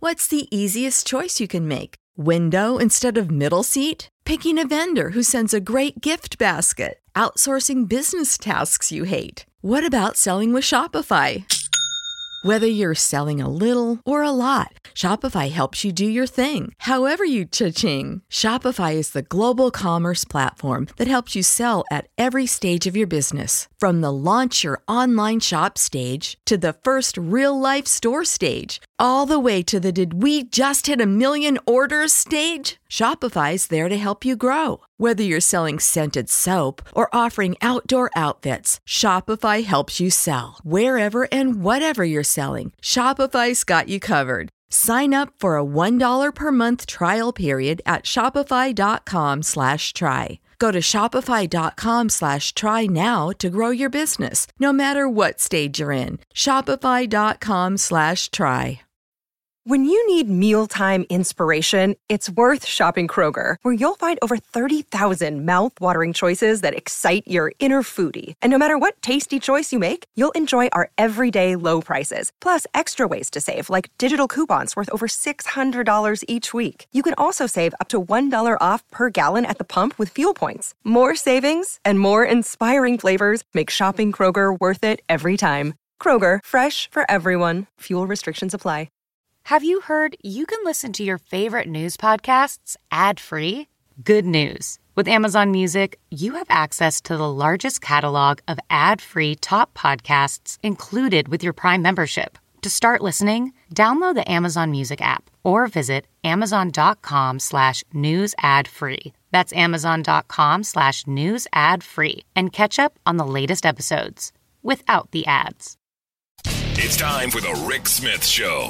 What's the easiest choice you can make? Window instead of middle seat? Picking a vendor who sends a great gift basket? Outsourcing business tasks you hate? What about selling with Shopify? Whether you're selling a little or a lot, Shopify helps you do your thing, however you cha-ching. Shopify is the global commerce platform that helps you sell at every stage of your business. From the launch your online shop stage to the first real-life store stage, all the way to the did we just hit a million orders stage. Shopify's there to help you grow. Whether you're selling scented soap or offering outdoor outfits, Shopify helps you sell. Wherever and whatever you're selling, Shopify's got you covered. Sign up for a $1 per month trial period at shopify.com/try. Go to shopify.com/try now to grow your business, no matter what stage you're in. Shopify.com/try. When you need mealtime inspiration, it's worth shopping Kroger, where you'll find over 30,000 mouth-watering choices that excite your inner foodie. And no matter what tasty choice you make, you'll enjoy our everyday low prices, plus extra ways to save, like digital coupons worth over $600 each week. You can also save up to $1 off per gallon at the pump with fuel points. More savings and more inspiring flavors make shopping Kroger worth it every time. Kroger, fresh for everyone. Fuel restrictions apply. Have you heard you can listen to your favorite news podcasts ad-free? Good news. With Amazon Music, you have access to the largest catalog of ad-free top podcasts included with your Prime membership. To start listening, download the Amazon Music app or visit amazon.com/news ad free. That's amazon.com/news ad free and catch up on the latest episodes without the ads. It's time for the Rick Smith Show.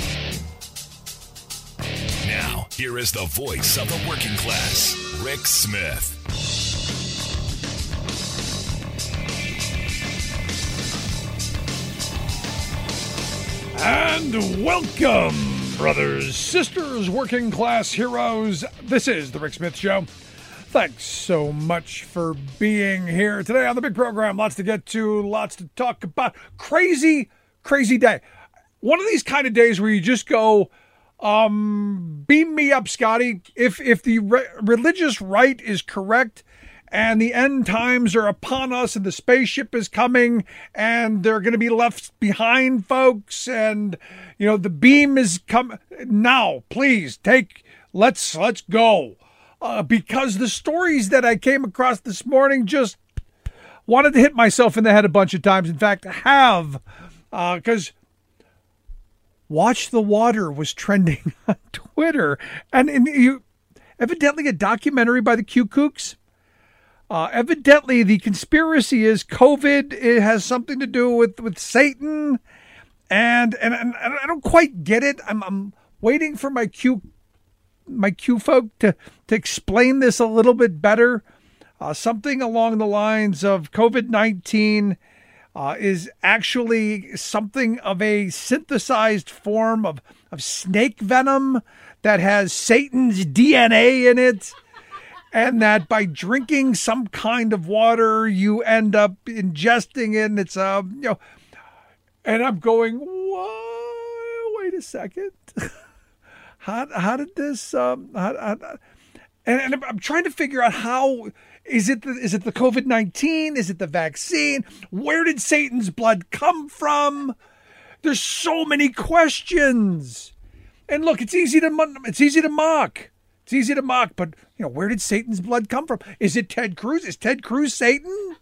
Now, here is the voice of the working class, Rick Smith. And welcome, brothers, sisters, working class heroes. This is the Rick Smith Show. Thanks so much for being here today on the big program. Lots to get to, lots to talk about. Crazy, crazy day. One of these kind of days where you just go, beam me up, Scotty. If the religious right is correct and the end times are upon us and the spaceship is coming and they're going to be left behind, folks, and, you know, the beam is coming now, please let's go. Because the stories that I came across this morning just wanted to hit myself in the head a bunch of times. In fact, I have, because Watch the Water was trending on Twitter. And evidently a documentary by the Q Kooks. Evidently the conspiracy is COVID. It has something to do with Satan. And I don't quite get it. I'm waiting for my Q folk to explain this a little bit better. Something along the lines of COVID-19 is actually something of a synthesized form of snake venom that has Satan's DNA in it, and that by drinking some kind of water, you end up ingesting it, and it's, and I'm going, whoa, wait a second. How did this, and I'm trying to figure out how. Is it the COVID-19? Is it the vaccine? Where did Satan's blood come from? There's so many questions. And look, it's easy to mock. It's easy to mock, but where did Satan's blood come from? Is it Ted Cruz? Is Ted Cruz Satan?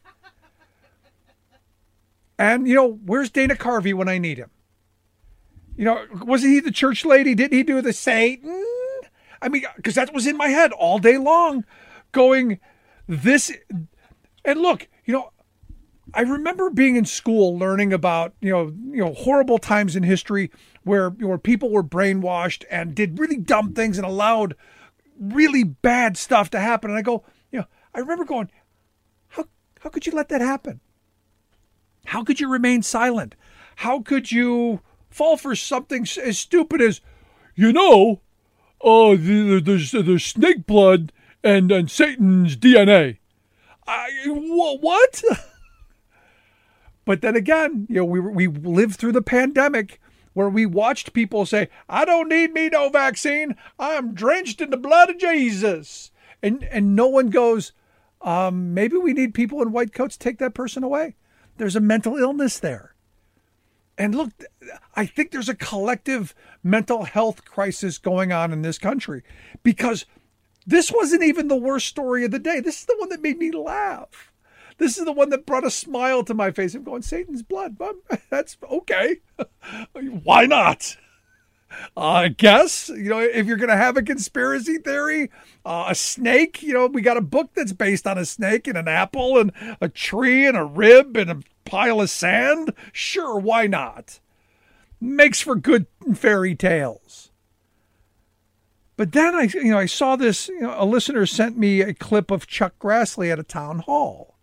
And where's Dana Carvey when I need him? Wasn't he the church lady? Didn't he do the Satan? I mean, because that was in my head all day long, going. This, and look, I remember being in school learning about, horrible times in history where people were brainwashed and did really dumb things and allowed really bad stuff to happen. And I go, I remember going, how could you let that happen? How could you remain silent? How could you fall for something as stupid as, there's snake blood and Satan's DNA. What? But then again, we lived through the pandemic where we watched people say, I don't need me no vaccine. I am drenched in the blood of Jesus. And no one goes, maybe we need people in white coats to take that person away. There's a mental illness there. And look, I think there's a collective mental health crisis going on in this country, because this wasn't even the worst story of the day. This is the one that made me laugh. This is the one that brought a smile to my face. I'm going, Satan's blood. That's okay. Why not? I guess, if you're going to have a conspiracy theory, a snake, we got a book that's based on a snake and an apple and a tree and a rib and a pile of sand. Sure, why not? Makes for good fairy tales. But then I saw this, a listener sent me a clip of Chuck Grassley at a town hall.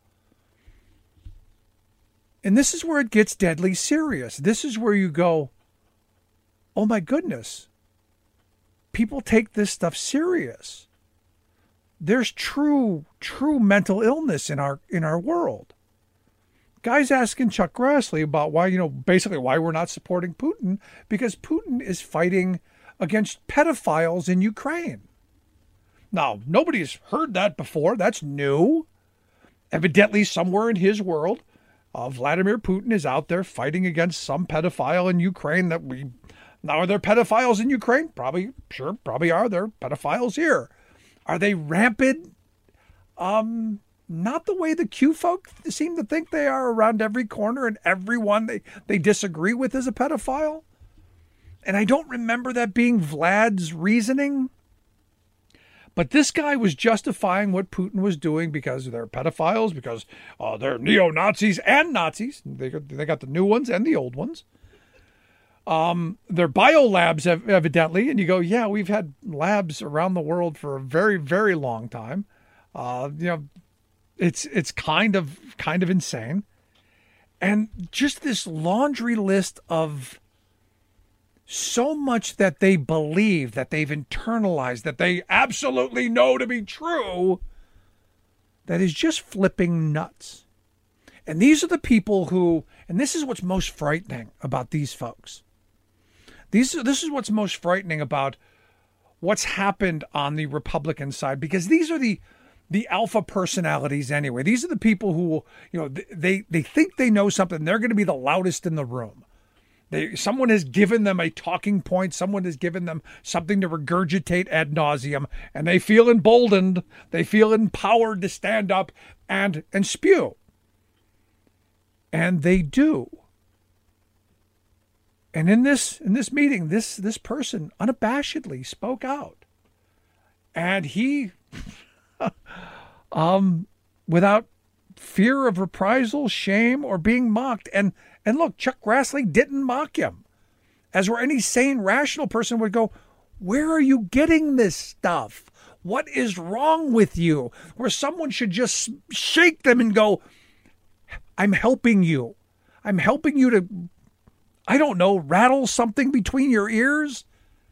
And this is where it gets deadly serious. This is where you go, oh my goodness, people take this stuff serious. There's true mental illness in our world. Guy's asking Chuck Grassley about why, basically why we're not supporting Putin, because Putin is fighting against pedophiles in Ukraine. Now, nobody's heard that before. That's new. Evidently, somewhere in his world, Vladimir Putin is out there fighting against some pedophile in Ukraine now, are there pedophiles in Ukraine? Probably are there pedophiles here. Are they rampant? Not the way the Q folk seem to think they are around every corner, and everyone they disagree with is a pedophile. And I don't remember that being Vlad's reasoning. But this guy was justifying what Putin was doing because they're pedophiles, because they're neo-Nazis and Nazis. They got the new ones and the old ones. They're biolabs, evidently. And you go, yeah, we've had labs around the world for a very, very long time. It's kind of insane. And just this laundry list of so much that they believe, that they've internalized, that they absolutely know to be true, that is just flipping nuts. And these are the people who, and this is what's most frightening about these folks. This is what's most frightening about what's happened on the Republican side, because these are the alpha personalities anyway. These are the people who, they think they know something. They're going to be the loudest in the room. Someone has given them a talking point. Someone has given them something to regurgitate ad nauseum, and they feel emboldened. They feel empowered to stand up and spew. And they do. And in this meeting, this person unabashedly spoke out, and he, without fear of reprisal, shame, or being mocked. And look, Chuck Grassley didn't mock him, as where any sane, rational person would go, where are you getting this stuff? What is wrong with you? Where someone should just shake them and go, I'm helping you. I'm helping you to, I don't know, rattle something between your ears.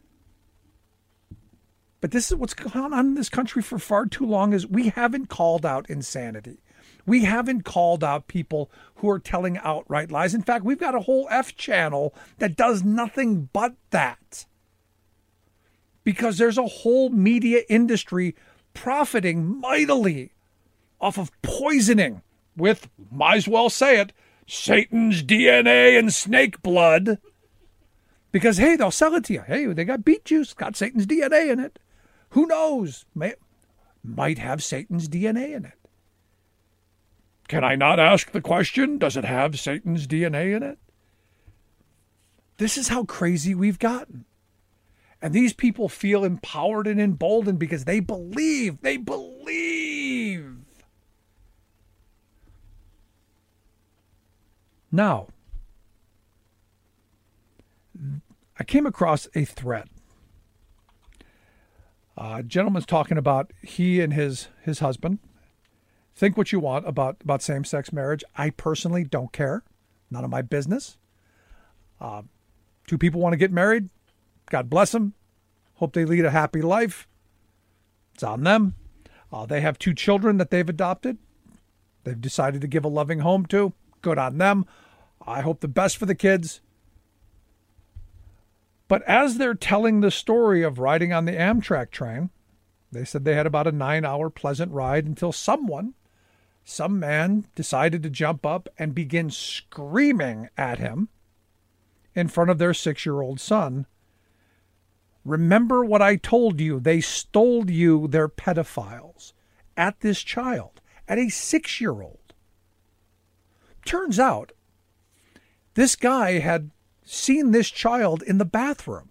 But this is what's gone on in this country for far too long, is we haven't called out insanity. We haven't called out people who are telling outright lies. In fact, we've got a whole F channel that does nothing but that. Because there's a whole media industry profiting mightily off of poisoning with, might as well say it, Satan's DNA and snake blood. Because, hey, they'll sell it to you. Hey, they got beet juice, got Satan's DNA in it. Who knows? Might have Satan's DNA in it. Can I not ask the question, does it have Satan's DNA in it? This is how crazy we've gotten. And these people feel empowered and emboldened because they believe. They believe. Now, I came across a thread. A gentleman's talking about he and his husband. Think what you want about same-sex marriage. I personally don't care. None of my business. Two people want to get married. God bless them. Hope they lead a happy life. It's on them. They have 2 children that they've adopted. They've decided to give a loving home to. Good on them. I hope the best for the kids. But as they're telling the story of riding on the Amtrak train, they said they had about a 9-hour pleasant ride until some man decided to jump up and begin screaming at him in front of their 6-year-old son. Remember what I told you. They stole you, they're pedophiles, at this child, at a 6-year-old. Turns out, this guy had seen this child in the bathroom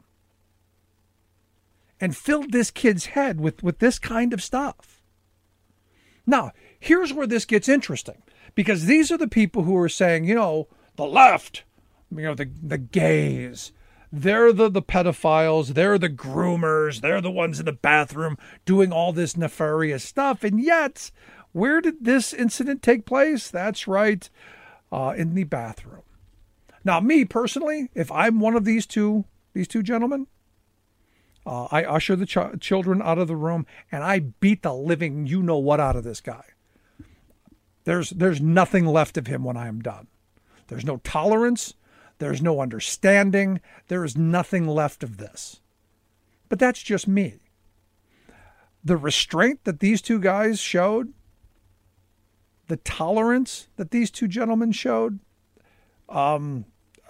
and filled this kid's head with this kind of stuff. Now, here's where this gets interesting, because these are the people who are saying, the left, the gays, they're the pedophiles, they're the groomers, they're the ones in the bathroom doing all this nefarious stuff. And yet, where did this incident take place? That's right, in the bathroom. Now, me personally, if I'm one of these two gentlemen, I usher the children out of the room and I beat the living you-know-what out of this guy. There's nothing left of him when I am done. There's no tolerance. There's no understanding. There is nothing left of this. But that's just me. The restraint that these two guys showed, the tolerance that these two gentlemen showed, all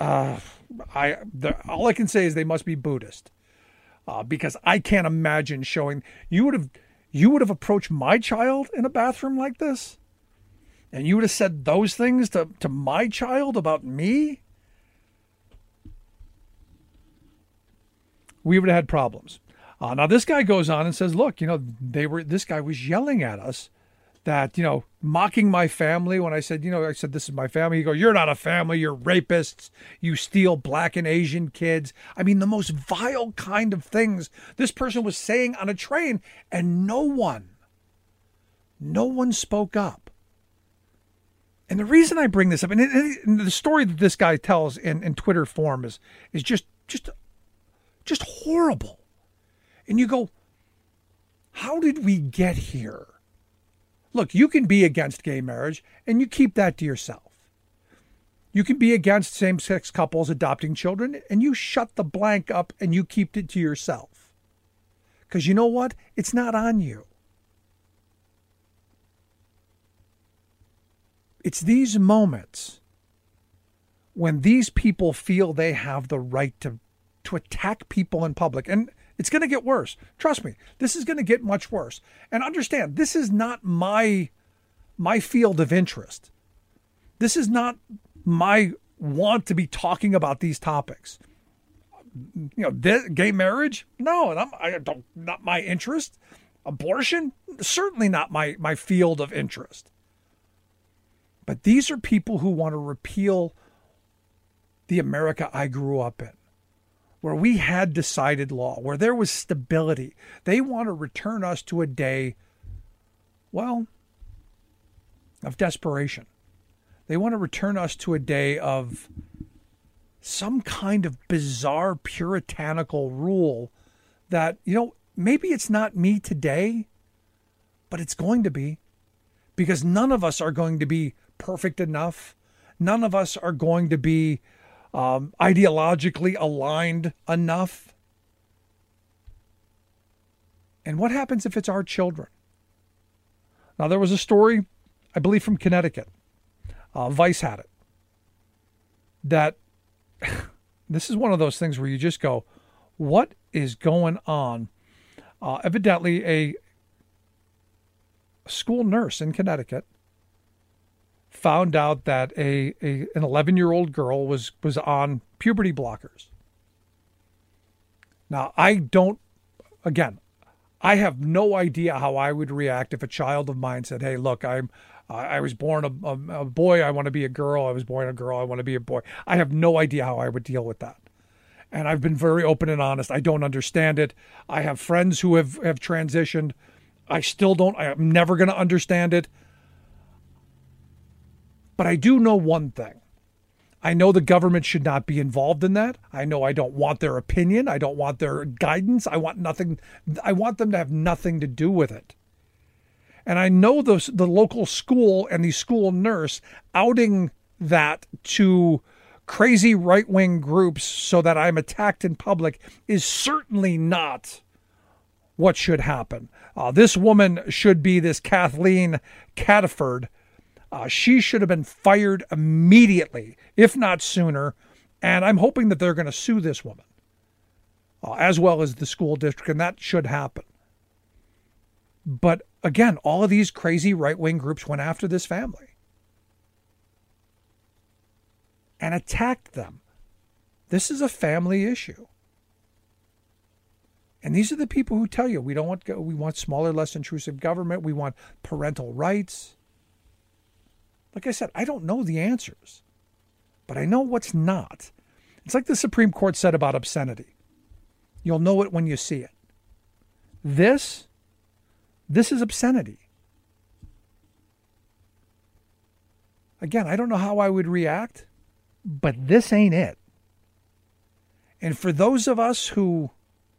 I can say is they must be Buddhist, because I can't imagine showing. You would have approached my child in a bathroom like this, and you would have said those things to my child about me. We would have had problems. Now this guy goes on and says, "Look, this guy was yelling at us." That, mocking my family when I said, this is my family. He goes, "You're not a family. You're rapists. You steal Black and Asian kids." I mean, the most vile kind of things this person was saying on a train, and no one spoke up. And the reason I bring this up, and the story that this guy tells in Twitter form is just horrible. And you go, how did we get here? Look, you can be against gay marriage, and you keep that to yourself. You can be against same-sex couples adopting children, and you shut the blank up and you keep it to yourself. Because you know what? It's not on you. It's these moments when these people feel they have the right to attack people in public. And it's going to get worse. Trust me, this is going to get much worse. And understand, this is not my field of interest. This is not my want to be talking about these topics. Gay marriage? No, not my interest. Abortion? Certainly not my field of interest. But these are people who want to repeal the America I grew up in, where we had decided law, where there was stability. They want to return us to a day, of desperation. They want to return us to a day of some kind of bizarre puritanical rule that, maybe it's not me today, but it's going to be, because none of us are going to be perfect enough. None of us are going to be ideologically aligned enough. And what happens if it's our children? Now, there was a story, I believe, from Connecticut. Vice had it. That this is one of those things where you just go, what is going on? Evidently, a school nurse in Connecticut found out that an 11-year-old girl was on puberty blockers. Now, I have no idea how I would react if a child of mine said, "Hey, look, I was born a boy, I want to be a girl. I was born a girl, I want to be a boy." I have no idea how I would deal with that. And I've been very open and honest. I don't understand it. I have friends who have transitioned. I still don't. I'm never going to understand it. But I do know one thing. I know the government should not be involved in that. I know I don't want their opinion. I don't want their guidance. I want nothing. I want them to have nothing to do with it. And I know the local school and the school nurse outing that to crazy right-wing groups so that I'm attacked in public is certainly not what should happen. This woman should be this Kathleen Cataford. She should have been fired immediately, if not sooner. And I'm hoping that they're going to sue this woman, as well as the school district, and that should happen. But again, all of these crazy right-wing groups went after this family and attacked them. This is a family issue. And these are the people who tell you we want smaller, less intrusive government. We want parental rights. Like I said, I don't know the answers, but I know what's not. It's like the Supreme Court said about obscenity. You'll know it when you see it. This is obscenity. Again, I don't know how I would react, but this ain't it. And for those of us who,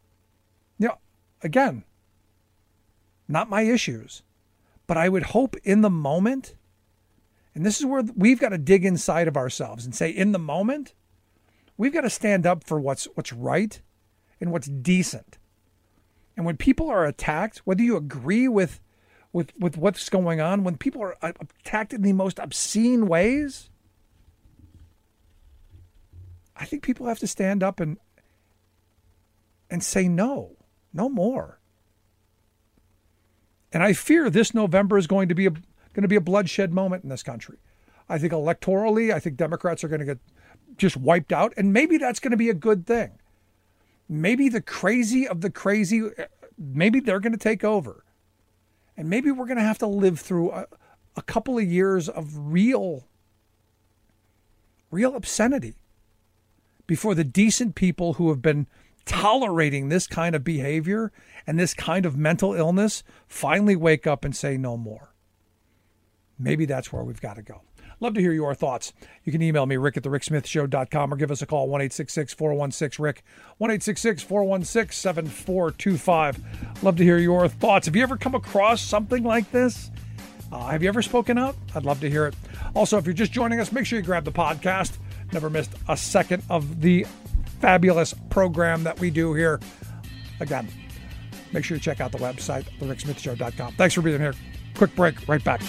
again, not my issues, but I would hope in the moment, and this is where we've got to dig inside of ourselves and say, in the moment, we've got to stand up for what's right and what's decent. And when people are attacked, whether you agree with what's going on, when people are attacked in the most obscene ways, I think people have to stand up and say no more. And I fear this November is going to be a bloodshed moment in this country. I think electorally, I think Democrats are going to get just wiped out, and maybe that's going to be a good thing. Maybe the crazy of the crazy, maybe they're going to take over. And maybe we're going to have to live through a couple of years of real obscenity before the decent people who have been tolerating this kind of behavior and this kind of mental illness finally wake up and say no more. Maybe that's where we've got to go. Love to hear your thoughts. You can email me, rick@thericksmithshow.com, or give us a call, 1-866-416-RICK, 1-866-416-7425. Love to hear your thoughts. Have you ever come across something like this? Have you ever spoken out? I'd love to hear it. Also, if you're just joining us, make sure you grab the podcast. Never missed a second of the fabulous program that we do here. Again, make sure you check out the website, thericksmithshow.com. Thanks for being here. Quick break, right back.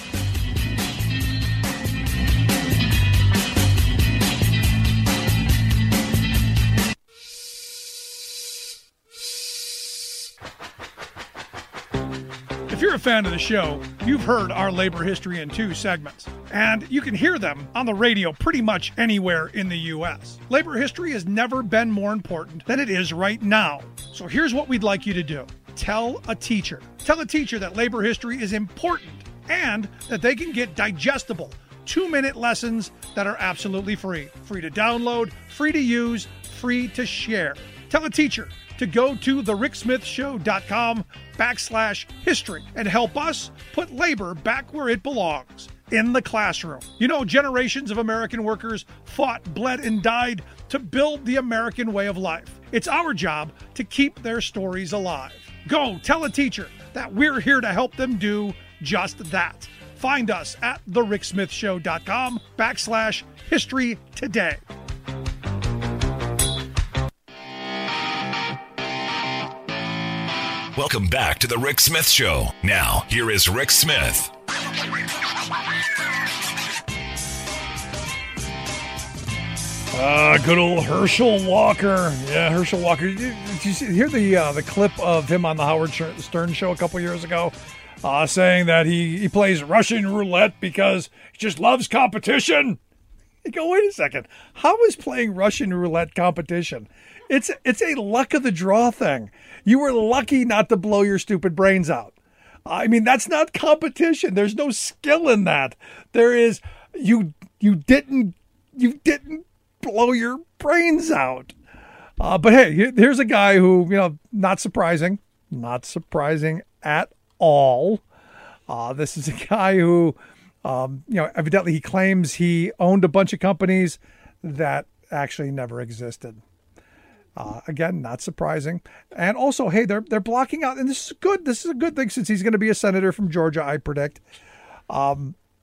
If you're a fan of the show, you've heard our labor history in 2 segments, and you can hear them on the radio pretty much anywhere in the U.S. Labor history has never been more important than it is right now. So here's what we'd like you to do. Tell a teacher. Tell a teacher that labor history is important and that they can get digestible 2-minute lessons that are absolutely free. Free to download, free to use, free to share. Tell a teacher to go to thericksmithshow.com/history and help us put labor back where it belongs, in the classroom. You know, generations of American workers fought, bled, and died to build the American way of life. It's our job to keep their stories alive. Go tell a teacher that we're here to help them do just that. Find us at thericksmithshow.com/history today. Welcome back to the Rick Smith Show. Now, here is Rick Smith. Good old Herschel Walker. Yeah, Herschel Walker. Did you hear the clip of him on the Howard Stern show a couple years ago, saying that he plays Russian roulette because he just loves competition? You go, wait a second. How is playing Russian roulette competition? It's a luck of the draw thing. You were lucky not to blow your stupid brains out. I mean, that's not competition. There's no skill in that. There is, you didn't blow your brains out. But hey, here's a guy who, not surprising at all. This is a guy who, evidently he claims he owned a bunch of companies that actually never existed. Again, not surprising. And also, hey, they're blocking out, and this is good. This is a good thing since he's going to be a senator from Georgia, I predict.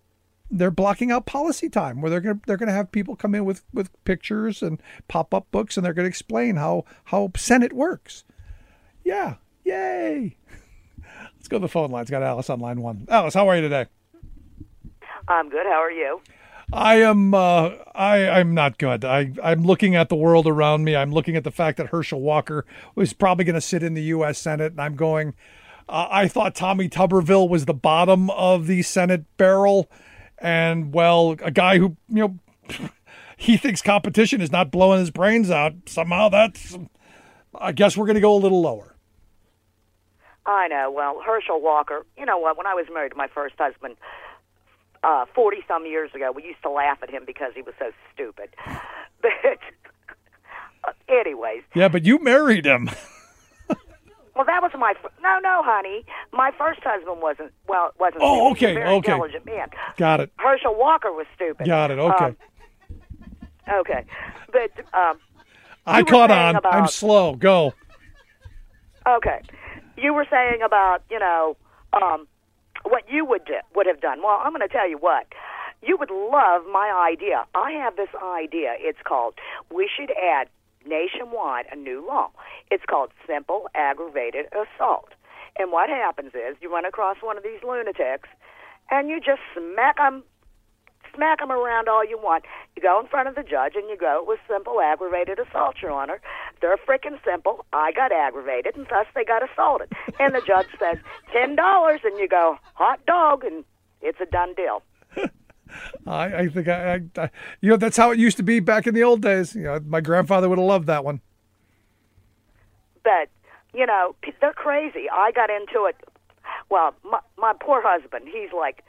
they're blocking out policy time where they're gonna have people come in with pictures and pop up books, and they're gonna explain how Senate works. Yeah, yay! Let's go to the phone line. It's got Alice on line one. Alice, how are you today? I'm good. How are you? I am. I'm not good. I'm looking at the world around me. I'm looking at the fact that Herschel Walker was probably going to sit in the U.S. Senate, and I'm going. I thought Tommy Tuberville was the bottom of the Senate barrel, and well, a guy who he thinks competition is not blowing his brains out. Somehow that's. I guess we're going to go a little lower. I know. Well, Herschel Walker. You know what? When I was married to my first husband. 40-some years ago, we used to laugh at him because he was so stupid. But anyways. Yeah, but you married him. Well, that was my... No, honey. My first husband wasn't Oh, stupid. He was okay, a very okay. intelligent man. Got it. Herschel Walker was stupid. Got it, okay. Okay. But... I caught on. I'm slow. Go. Okay. You were saying about, what you would have done. Well, I'm going to tell you what. You would love my idea. I have this idea. It's called, we should add nationwide a new law. It's called simple aggravated assault. And what happens is you run across one of these lunatics and you just smack them around all you want. You go in front of the judge and you go, it was simple aggravated assault, Your Honor. They're freaking simple. I got aggravated and thus they got assaulted. And the judge says, $10, and you go, hot dog, and it's a done deal. I think I that's how it used to be back in the old days. My grandfather would have loved that one. But, they're crazy. I got into it. Well, my poor husband, he's like,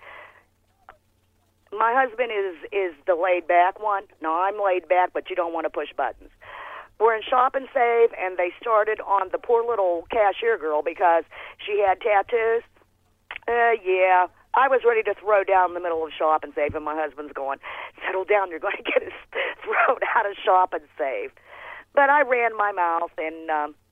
my husband is the laid-back one. No, I'm laid back, but you don't want to push buttons. We're in Shop and Save, and they started on the poor little cashier girl because she had tattoos. Yeah, I was ready to throw down in the middle of Shop and Save, and my husband's going, settle down, you're going to get us thrown out of Shop and Save. But I ran my mouth, and,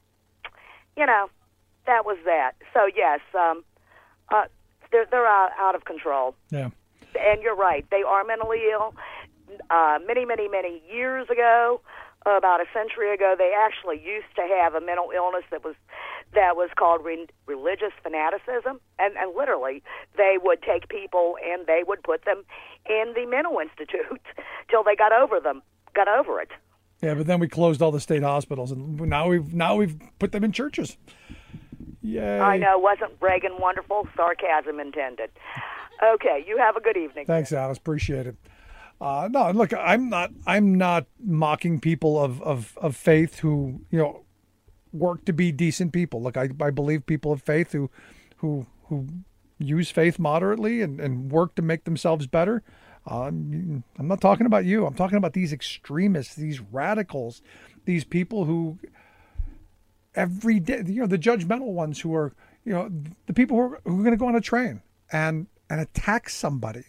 that was that. So, yes, they're out of control. Yeah. And you're right. They are mentally ill. Many, many, many years ago, about a century ago, they actually used to have a mental illness that was called religious fanaticism. And literally, they would take people and they would put them in the mental institute till they got over it. Yeah, but then we closed all the state hospitals, and now we've put them in churches. Yay. I know. Wasn't Reagan wonderful? Sarcasm intended. Okay, you have a good evening. Thanks, Alice. Appreciate it. No, look, I'm not mocking people of faith who work to be decent people. Look, I believe people of faith who use faith moderately and work to make themselves better. I'm not talking about you. I'm talking about these extremists, these radicals, these people who every day, the judgmental ones who are, the people who are going to go on a train and attack somebody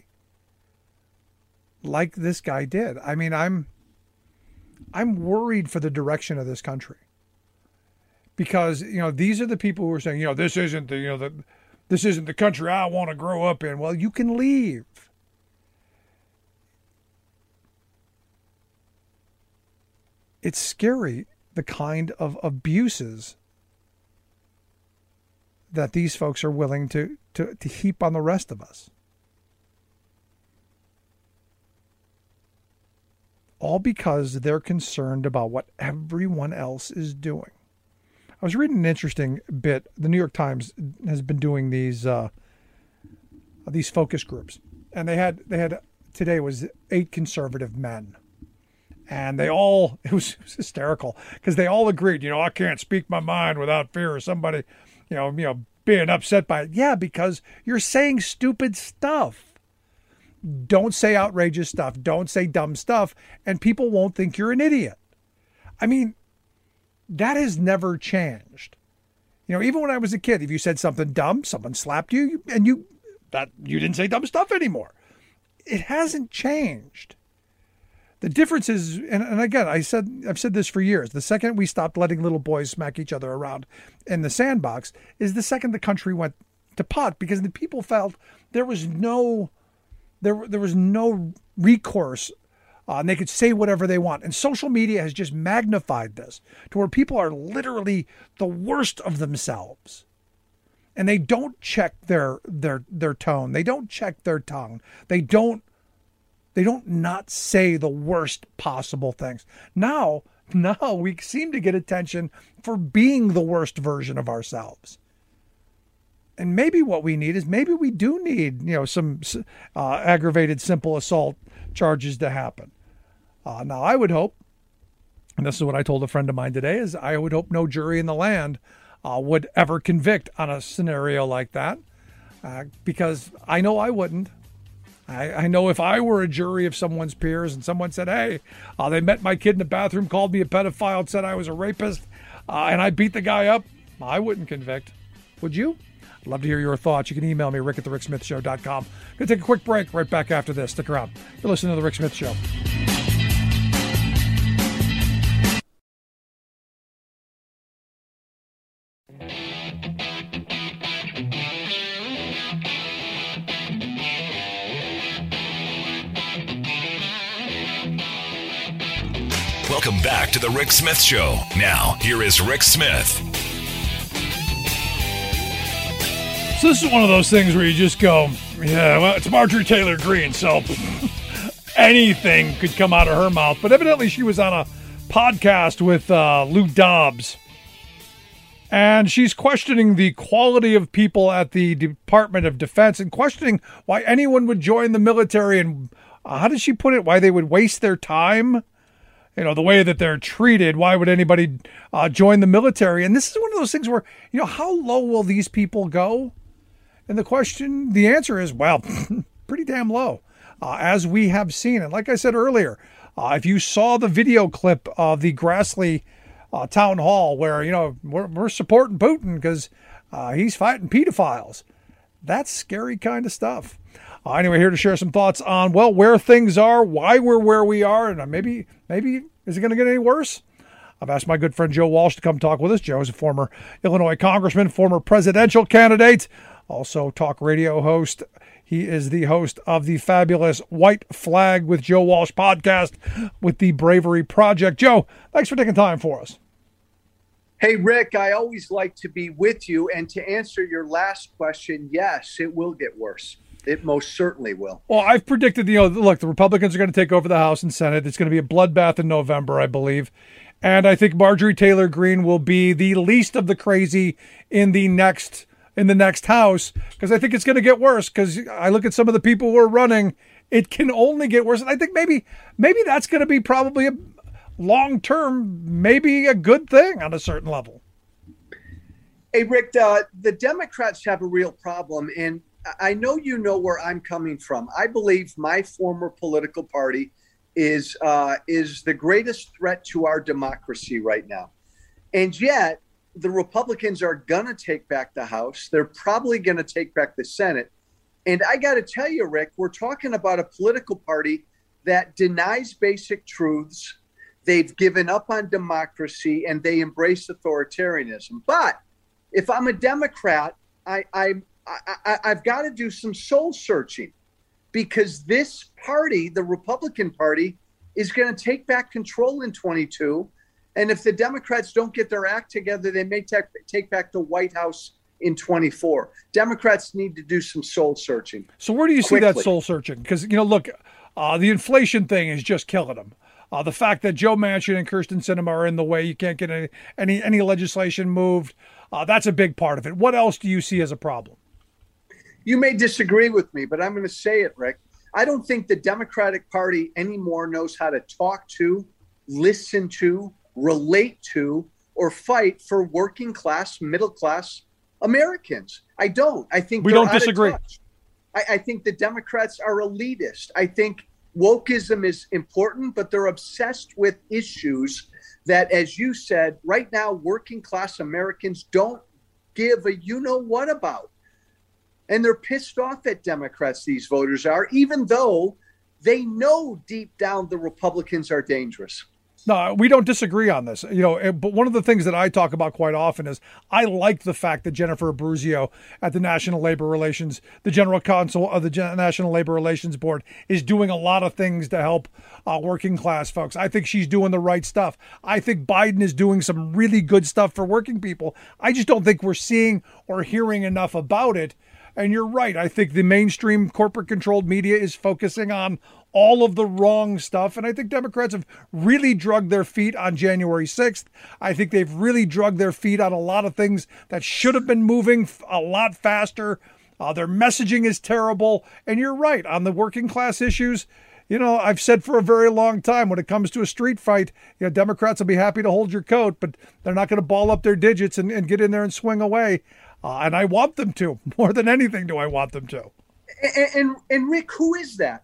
like this guy did. I mean, I'm worried for the direction of this country because, these are the people who are saying, this isn't the country I want to grow up in. Well, you can leave. It's scary, the kind of abuses that these folks are willing to heap on the rest of us. All because they're concerned about what everyone else is doing. I was reading an interesting bit. The New York Times has been doing these focus groups, and they had today was 8 conservative men. And it was hysterical because they all agreed, I can't speak my mind without fear of somebody, being upset by it. Yeah, because you're saying stupid stuff. Don't say outrageous stuff. Don't say dumb stuff. And people won't think you're an idiot. I mean, that has never changed. Even when I was a kid, if you said something dumb, someone slapped you and you didn't say dumb stuff anymore. It hasn't changed. The difference is, and again, I've said this for years, the second we stopped letting little boys smack each other around in the sandbox is the second the country went to pot because the people felt there was no there was no recourse. And they could say whatever they want. And social media has just magnified this to where people are literally the worst of themselves. And they don't check their tone. They don't check their tongue. They don't not say the worst possible things. Now we seem to get attention for being the worst version of ourselves. And maybe what we need is we do need, some aggravated simple assault charges to happen. Now, I would hope, and this is what I told a friend of mine today, is I would hope no jury in the land would ever convict on a scenario like that, because I know I wouldn't. I know if I were a jury of someone's peers and someone said, hey, they met my kid in the bathroom, called me a pedophile, and said I was a rapist, and I beat the guy up, I wouldn't convict. Would you? I'd love to hear your thoughts. You can email me, rick@thericksmithshow.com. Going to take a quick break right back after this. Stick around. You're listening to The Rick Smith Show. Welcome back to The Rick Smith Show. Now, here is Rick Smith. So this is one of those things where you just go, yeah, well, it's Marjorie Taylor Greene, so anything could come out of her mouth. But evidently she was on a podcast with Lou Dobbs, and she's questioning the quality of people at the Department of Defense and questioning why anyone would join the military and, how did she put it, why they would waste their time? The way that they're treated, why would anybody join the military? And this is one of those things where, how low will these people go? And the answer is, well, pretty damn low, as we have seen. And like I said earlier, if you saw the video clip of the Grassley town hall where, we're supporting Putin because he's fighting pedophiles, that's scary kind of stuff. Anyway, here to share some thoughts on, where things are, why we're where we are, and maybe is it going to get any worse? I've asked my good friend Joe Walsh to come talk with us. Joe is a former Illinois congressman, former presidential candidate, also talk radio host. He is the host of the fabulous White Flag with Joe Walsh podcast with the Bravery Project. Joe, thanks for taking time for us. Hey, Rick, I always like to be with you. And to answer your last question, yes, it will get worse. It most certainly will. Well, I've predicted, look, the Republicans are going to take over the House and Senate. It's going to be a bloodbath in November, I believe. And I think Marjorie Taylor Greene will be the least of the crazy in the next House, because I think it's going to get worse, because I look at some of the people who are running, it can only get worse. And I think maybe that's going to be probably a long-term, maybe a good thing on a certain level. Hey, Rick, the Democrats have a real problem, and I know you know where I'm coming from. I believe my former political party is the greatest threat to our democracy right now. And yet, the Republicans are going to take back the House. They're probably going to take back the Senate. And I got to tell you, Rick, we're talking about a political party that denies basic truths. They've given up on democracy, and they embrace authoritarianism. But if I'm a Democrat, I've got to do some soul searching, because this party, the Republican Party, is going to take back control in 22. And if the Democrats don't get their act together, they may take back the White House in 24. Democrats need to do some soul searching. So where do you see that soul searching? Because, look, the inflation thing is just killing them. The fact that Joe Manchin and Kyrsten Sinema are in the way, you can't get any legislation moved. That's a big part of it. What else do you see as a problem? You may disagree with me, but I'm going to say it, Rick. I don't think the Democratic Party anymore knows how to talk to, listen to, relate to, or fight for working class, middle class Americans. I don't. I think we don't disagree. I think the Democrats are elitist. I think wokeism is important, but they're obsessed with issues that, as you said, right now, working class Americans don't give a you-know-what about. And they're pissed off at Democrats, these voters are, even though they know deep down the Republicans are dangerous. No, we don't disagree on this. But one of the things that I talk about quite often is I like the fact that Jennifer Abruzzo at the National Labor Relations, the General Counsel of the National Labor Relations Board, is doing a lot of things to help working class folks. I think she's doing the right stuff. I think Biden is doing some really good stuff for working people. I just don't think we're seeing or hearing enough about it. And you're right. I think the mainstream corporate-controlled media is focusing on all of the wrong stuff. And I think Democrats have really drugged their feet on January 6th. I think they've really drugged their feet on a lot of things that should have been moving a lot faster. Their messaging is terrible. And you're right. On the working class issues, I've said for a very long time, when it comes to a street fight, Democrats will be happy to hold your coat, but they're not going to ball up their digits and get in there and swing away. And I want them to. More than anything do I want them to. And Rick, who is that?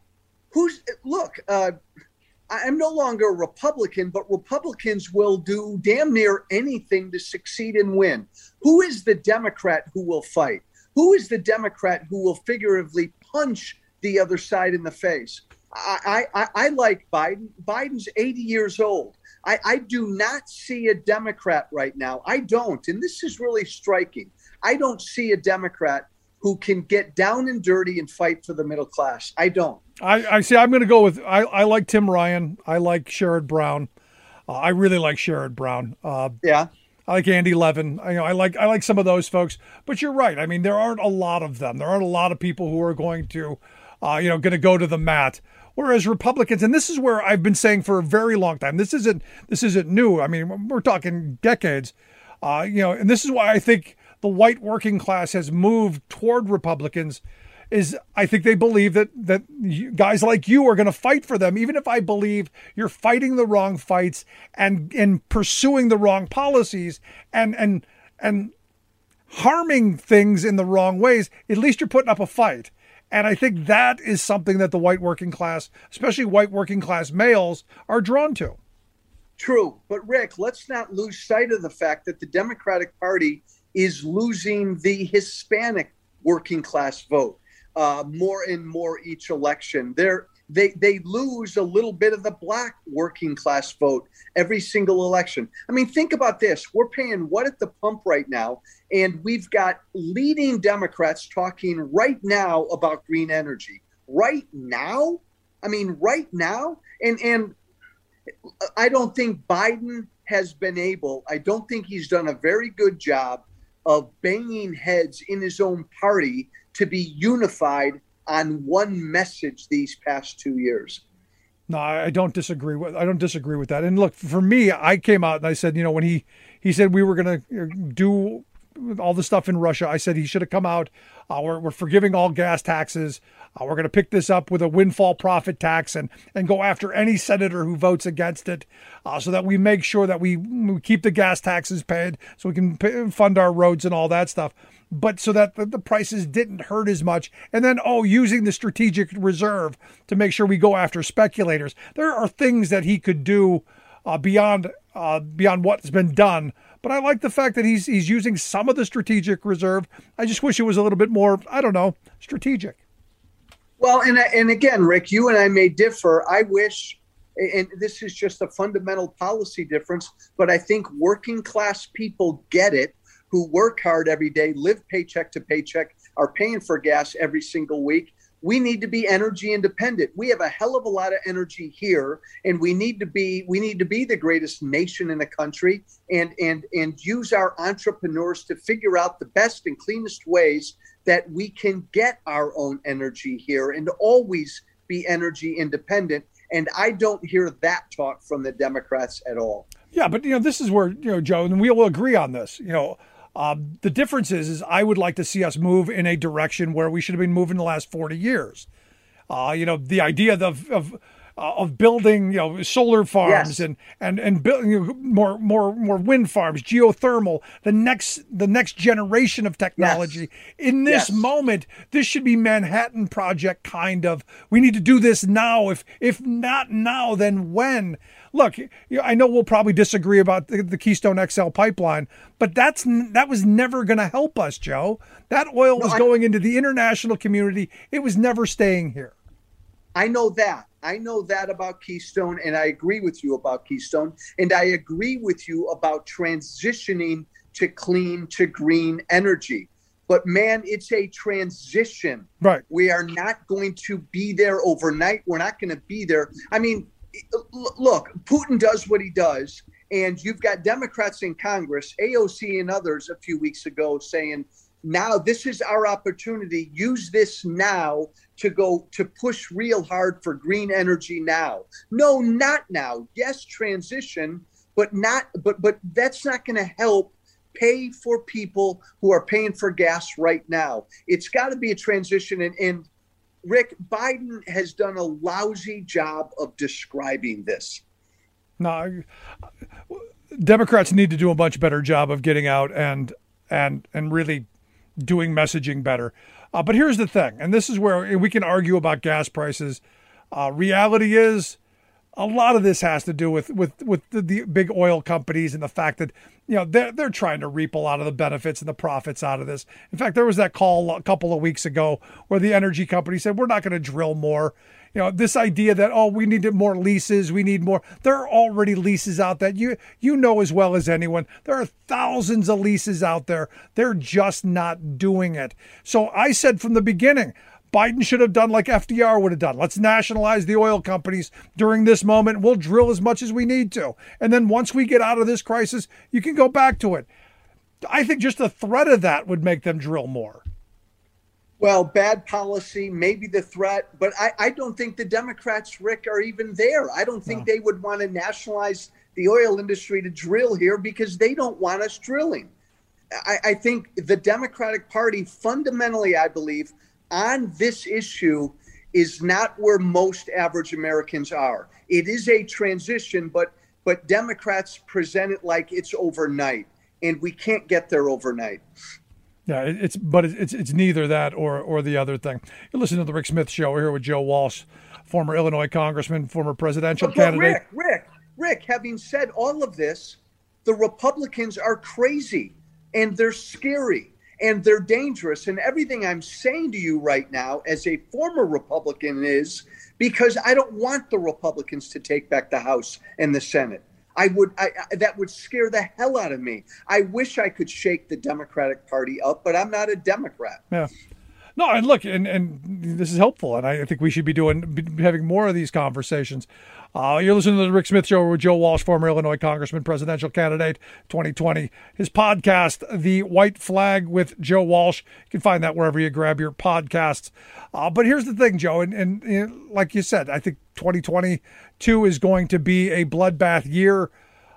I'm no longer a Republican, but Republicans will do damn near anything to succeed and win. Who is the Democrat who will fight? Who is the Democrat who will figuratively punch the other side in the face? I like Biden. Biden's 80 years old. I do not see a Democrat right now. I don't. And this is really striking. I don't see a Democrat who can get down and dirty and fight for the middle class. I don't. I see. I'm going to go with, I like Tim Ryan. I like Sherrod Brown. I really like Sherrod Brown. Yeah. I like Andy Levin. I like some of those folks. But you're right. I mean, there aren't a lot of them. There aren't a lot of people who are going to, going to go to the mat. Whereas Republicans, and this is where I've been saying for a very long time, this isn't new. I mean, we're talking decades. And this is why I think the white working class has moved toward Republicans. Is I think they believe that guys like you are going to fight for them, even if I believe you're fighting the wrong fights and pursuing the wrong policies and harming things in the wrong ways. At least you're putting up a fight. And I think that is something that the white working class, especially white working class males, are drawn to. True. But Rick, let's not lose sight of the fact that the Democratic Party is losing the Hispanic working class vote more and more each election. They lose a little bit of the black working class vote every single election. I mean, think about this. We're paying what at the pump right now? And we've got leading Democrats talking right now about green energy. Right now? I mean, right now? And I don't think Biden has been able, I don't think he's done a very good job of banging heads in his own party to be unified on one message these past 2 years. No, I don't disagree with that. And look, for me, I came out and I said, when he said we were going to do all the stuff in Russia, I said he should have come out. We're forgiving all gas taxes. We're going to pick this up with a windfall profit tax and go after any senator who votes against it, so that we make sure that we keep the gas taxes paid so we can fund our roads and all that stuff. But so that the prices didn't hurt as much. And then, using the strategic reserve to make sure we go after speculators. There are things that he could do beyond what's been done. But I like the fact that he's using some of the strategic reserve. I just wish it was a little bit more, strategic. Well, and again, Rick, you and I may differ. I wish, and this is just a fundamental policy difference, but I think working class people get it, who work hard every day, live paycheck to paycheck, are paying for gas every single week. We need to be energy independent. We have a hell of a lot of energy here, and we need to be the greatest nation in the country and use our entrepreneurs to figure out the best and cleanest ways that we can get our own energy here and always be energy independent. And I don't hear that talk from the Democrats at all. Yeah, but this is where, Joe, and we will agree on this. The difference is I would like to see us move in a direction where we should have been moving the last 40 years. The idea of building, solar farms, yes, and building more wind farms, geothermal, the next generation of technology. Yes. In this moment, this should be Manhattan Project kind of. We need to do this now. If not now, then when? Look, I know we'll probably disagree about the Keystone XL pipeline, but that was never going to help us, Joe. That oil was going into the international community. It was never staying here. I know that. I know that about Keystone, and I agree with you about Keystone, and I agree with you about transitioning to clean, to green energy. But man, it's a transition. Right. We are not going to be there overnight. We're not going to be there. I mean, look, Putin does what he does, and you've got Democrats in Congress, AOC and others a few weeks ago saying, now this is our opportunity. Use this now to go to push real hard for green energy now. No, not now. Yes, transition, but that's not going to help pay for people who are paying for gas right now. It's got to be a transition. And Rick, Biden has done a lousy job of describing this. No, Democrats need to do a much better job of getting out and really doing messaging better. But here's the thing, and this is where we can argue about gas prices. Reality is, a lot of this has to do with the big oil companies and the fact that, you know, they're trying to reap a lot of the benefits and the profits out of this. In fact, there was that call a couple of weeks ago where the energy company said, we're not going to drill more. You know, this idea that, oh, we need more leases, we need more. There are already leases out there. You know as well as anyone, there are thousands of leases out there. They're just not doing it. So I said from the beginning, Biden should have done like FDR would have done. Let's nationalize the oil companies during this moment. We'll drill as much as we need to. And then once we get out of this crisis, you can go back to it. I think just the threat of that would make them drill more. Well, bad policy, maybe the threat, but I don't think the Democrats, Rick, are even there. I don't think they would want to nationalize the oil industry to drill here because they don't want us drilling. I think the Democratic Party fundamentally, I believe, on this issue is not where most average Americans are. It is a transition, but Democrats present it like it's overnight, and we can't get there overnight. Yeah, it's neither that or the other thing. You listen to the Rick Smith Show. We're here with Joe Walsh, former Illinois congressman, former presidential candidate. Rick, having said all of this, the Republicans are crazy, and they're scary, and they're dangerous. And everything I'm saying to you right now as a former Republican is because I don't want the Republicans to take back the House and the Senate. That would scare the hell out of me. I wish I could shake the Democratic Party up, but I'm not a Democrat. Yeah. No, and look, and this is helpful, and I think we should be having more of these conversations. You're listening to the Rick Smith Show with Joe Walsh, former Illinois congressman, presidential candidate, 2020. His podcast, The White Flag with Joe Walsh. You can find that wherever you grab your podcasts. But here's the thing, Joe, and like you said, I think 2022 is going to be a bloodbath year.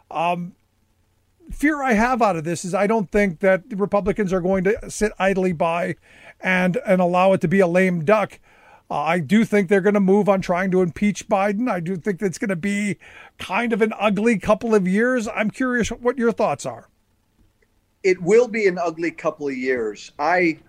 Fear I have out of this is I don't think that the Republicans are going to sit idly by and allow it to be a lame duck. I do think they're going to move on trying to impeach Biden. I do think it's going to be kind of an ugly couple of years. I'm curious what your thoughts are. It will be an ugly couple of years. I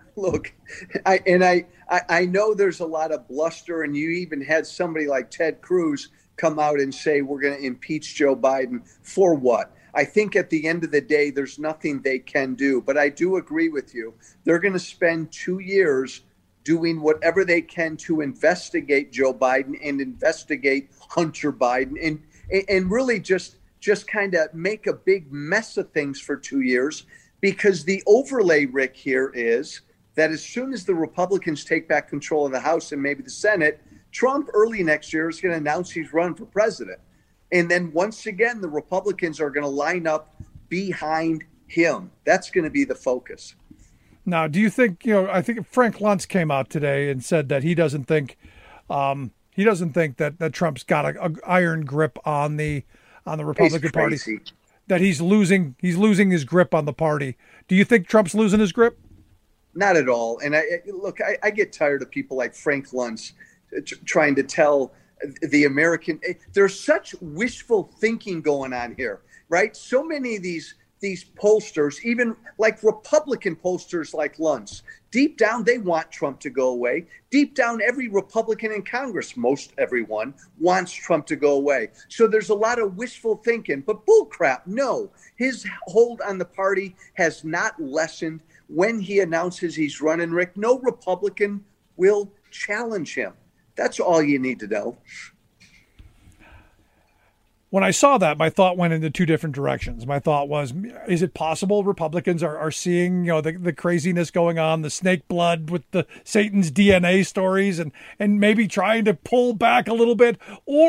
know there's a lot of bluster, and you even had somebody like Ted Cruz come out and say we're going to impeach Joe Biden for what? I think at the end of the day, there's nothing they can do. But I do agree with you. They're going to spend 2 years doing whatever they can to investigate Joe Biden and investigate Hunter Biden and really just kind of make a big mess of things for 2 years. Because the overlay, Rick, here is that as soon as the Republicans take back control of the House and maybe the Senate, Trump early next year is going to announce he's running for president. And then once again, the Republicans are going to line up behind him. That's going to be the focus. Now, do you think, I think Frank Luntz came out today and said that he doesn't think that Trump's got an iron grip on the Republican Party, that he's losing his grip on the party. Do you think Trump's losing his grip? Not at all. And I get tired of people like Frank Luntz trying to tell the American, there's such wishful thinking going on here, right? So many of these pollsters, even like Republican pollsters like Luntz, deep down, they want Trump to go away. Deep down, every Republican in Congress, most everyone, wants Trump to go away. So there's a lot of wishful thinking, but bullcrap, no. His hold on the party has not lessened. When he announces he's running, Rick, no Republican will challenge him. That's all you need to know. when I saw that, my thought went into two different directions. My thought was, is it possible Republicans are seeing, the craziness going on, the snake blood with the Satan's DNA stories, and maybe trying to pull back a little bit,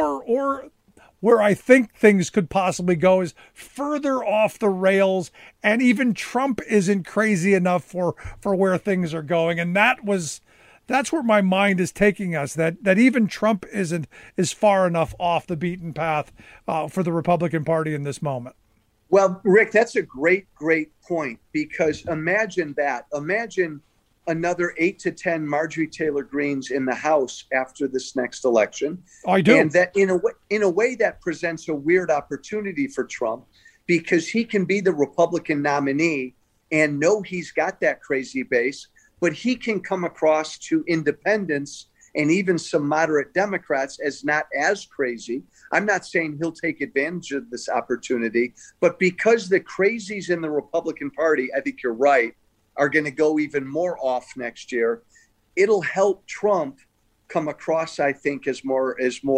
or where I think things could possibly go is further off the rails, and even Trump isn't crazy enough for where things are going. And that's where my mind is taking us, that even Trump is far enough off the beaten path for the Republican Party in this moment. Well, Rick, that's a great point, because imagine that. Imagine another 8 to 10 Marjorie Taylor Greenes in the House after this next election. I do. And that in a way that presents a weird opportunity for Trump, because he can be the Republican nominee and know he's got that crazy base, but he can come across to independents and even some moderate Democrats as not as crazy. I'm not saying he'll take advantage of this opportunity, but because the crazies in the Republican Party, I think you're right, are going to go even more off next year, it'll help Trump come across, I think, as more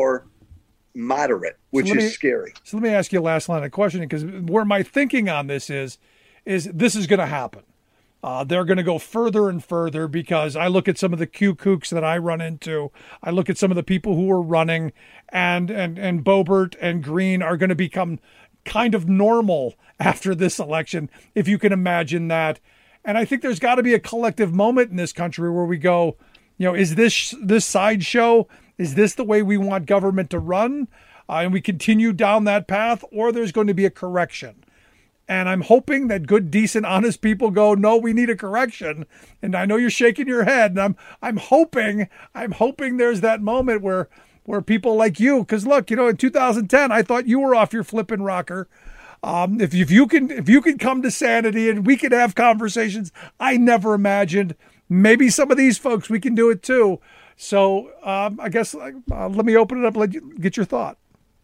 moderate, which is scary. So let me ask you a last line of questioning, because where my thinking on this is this is going to happen. They're going to go further and further, because I look at some of the Q kooks that I run into. I look at some of the people who are running, and Boebert and Green are going to become kind of normal after this election, if you can imagine that. And I think there's got to be a collective moment in this country where we go, is this sideshow? Is this the way we want government to run? And we continue down that path, or there's going to be a correction. And I'm hoping that good, decent, honest people go, no, we need a correction. And I know you're shaking your head, and I'm hoping there's that moment where people like you, because look, in 2010, I thought you were off your flipping rocker. If you can come to sanity and we can have conversations I never imagined, maybe some of these folks, we can do it too. So I guess let me open it up, let you get your thought.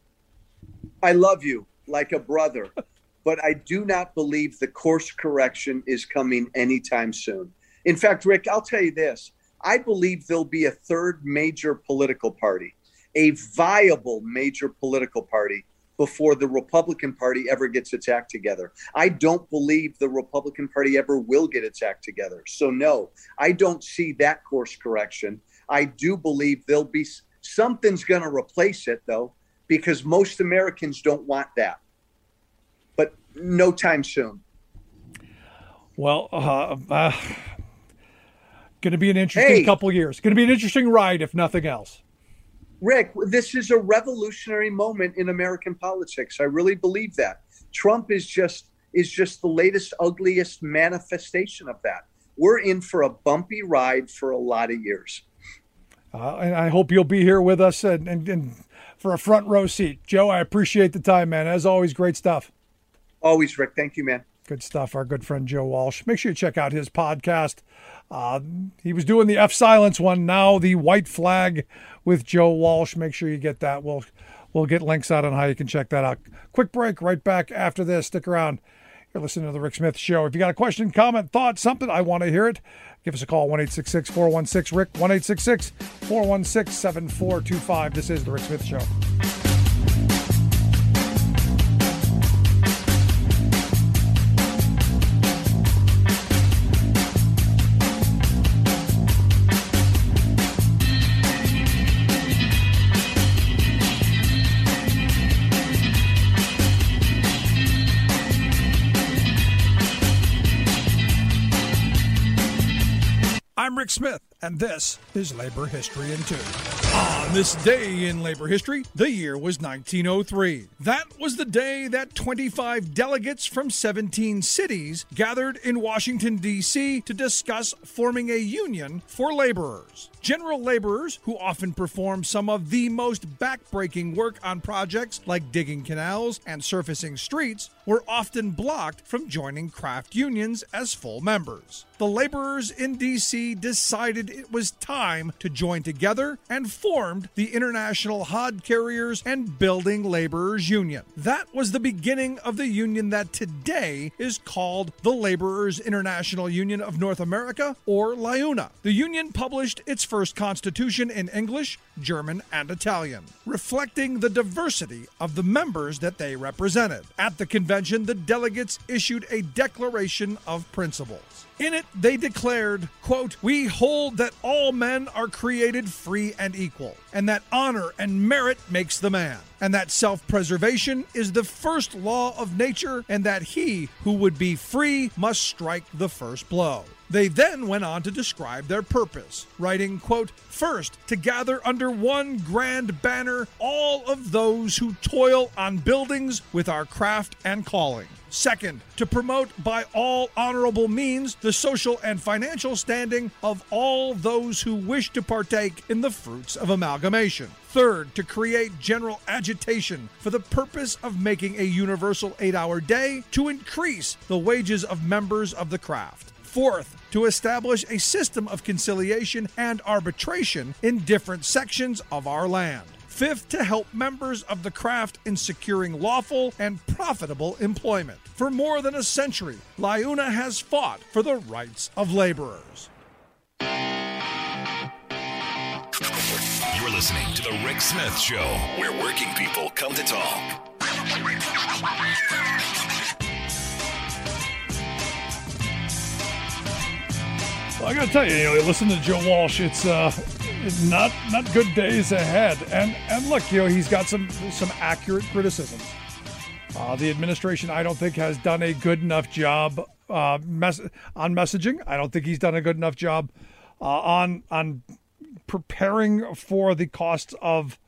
I love you like a brother. But I do not believe the course correction is coming anytime soon. In fact, Rick, I'll tell you this. I believe there'll be a third major political party, a viable major political party, before the Republican Party ever gets its act together. I don't believe the Republican Party ever will get its act together. So no, I don't see that course correction. I do believe there'll be something's going to replace it, though, because most Americans don't want that. But no time soon. Well, going to be an interesting couple years. Going to be an interesting ride, if nothing else. Rick, this is a revolutionary moment in American politics. I really believe that. Trump is just the latest, ugliest manifestation of that. We're in for a bumpy ride for a lot of years. And I hope you'll be here with us and for a front row seat. Joe, I appreciate the time, man. As always, great stuff. Always, Rick. Thank you, man. Good stuff. Our good friend Joe Walsh. Make sure you check out his podcast. He was doing the F Silence one, now the White Flag with Joe Walsh. Make sure you get that. We'll get links out on how you can check that out. Quick break, right back after this. Stick around. You're listening to The Rick Smith Show. If you got a question, comment, thought, something, I want to hear it. Give us a call, 1-866-416-RICK, 1-866-416-7425. This is The Rick Smith Show. I'm Rick Smith, and this is Labor History in 2. On this day in labor history, the year was 1903. That was the day that 25 delegates from 17 cities gathered in Washington, D.C. to discuss forming a union for laborers. General laborers, who often perform some of the most backbreaking work on projects like digging canals and surfacing streets, were often blocked from joining craft unions as full members. The laborers in D.C. decided it was time to join together and formed the International Hod Carriers and Building Laborers Union. That was the beginning of the union that today is called the Laborers International Union of North America, or LIUNA. The union published its first constitution in English, German, and Italian, reflecting the diversity of the members that they represented. At the convention, the delegates issued a Declaration of Principles. In it, they declared, quote, "We hold that all men are created free and equal, and that honor and merit makes the man, and that self-preservation is the first law of nature, and that he who would be free must strike the first blow." They then went on to describe their purpose, writing, quote, "First, to gather under one grand banner all of those who toil on buildings with our craft and calling. Second, to promote by all honorable means the social and financial standing of all those who wish to partake in the fruits of amalgamation. Third, to create general agitation for the purpose of making a universal 8-hour day to increase the wages of members of the craft. Fourth, to establish a system of conciliation and arbitration in different sections of our land. Fifth, to help members of the craft in securing lawful and profitable employment. For more than a century, LIUNA has fought for the rights of laborers." You're listening to The Rick Smith Show, where working people come to talk. Well, I got to tell you, listen to Joe Walsh. It's not good days ahead. And look, he's got some accurate criticisms. The administration, I don't think, has done a good enough job on messaging. I don't think he's done a good enough job on preparing for the costs of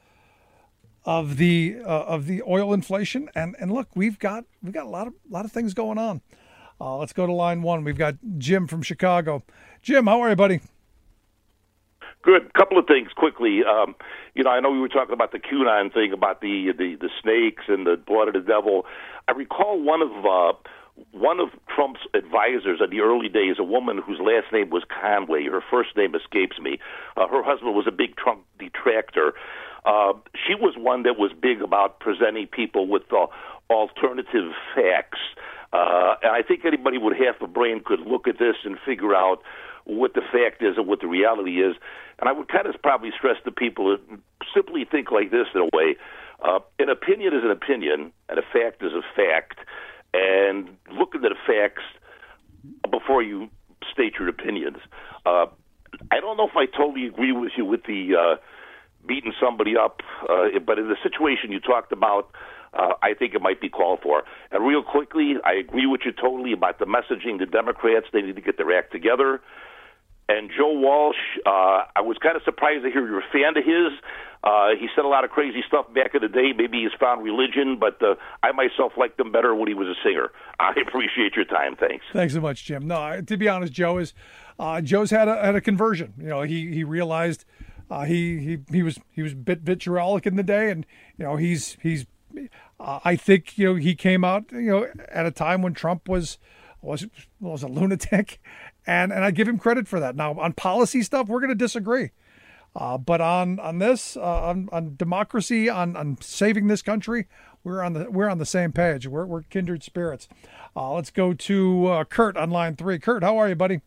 the oil inflation. And look, we've got a lot of things going on. Let's go to line one. We've got Jim from Chicago. Jim, how are you, buddy? Good. Couple of things quickly. I know we were talking about the QAnon thing about the snakes and the blood of the devil. I recall one of Trump's advisors in the early days, a woman whose last name was Conway. Her first name escapes me. Her husband was a big Trump detractor. She was one that was big about presenting people with alternative facts. And I think anybody with half a brain could look at this and figure out what the fact is and what the reality is. And I would kind of probably stress to people to simply think like this in a way. An opinion is an opinion, and a fact is a fact. And look at the facts before you state your opinions. I don't know if I totally agree with you with the beating somebody up, but in the situation you talked about, I think it might be called for. And real quickly, I agree with you totally about the messaging. The Democrats, they need to get their act together. And Joe Walsh, I was kind of surprised to hear you're a fan of his. He said a lot of crazy stuff back in the day. Maybe he's found religion, but I myself liked him better when he was a singer. I appreciate your time. Thanks. Thanks so much, Jim. No, to be honest, Joe's had a conversion. He realized he was a bit vitriolic in the day, and he's I think he came out at a time when Trump was a lunatic, and I give him credit for that. Now on policy stuff, we're going to disagree, but on this, on democracy, on saving this country, we're on the same page. We're kindred spirits. Let's go to Kurt on line 3. Kurt, how are you, buddy?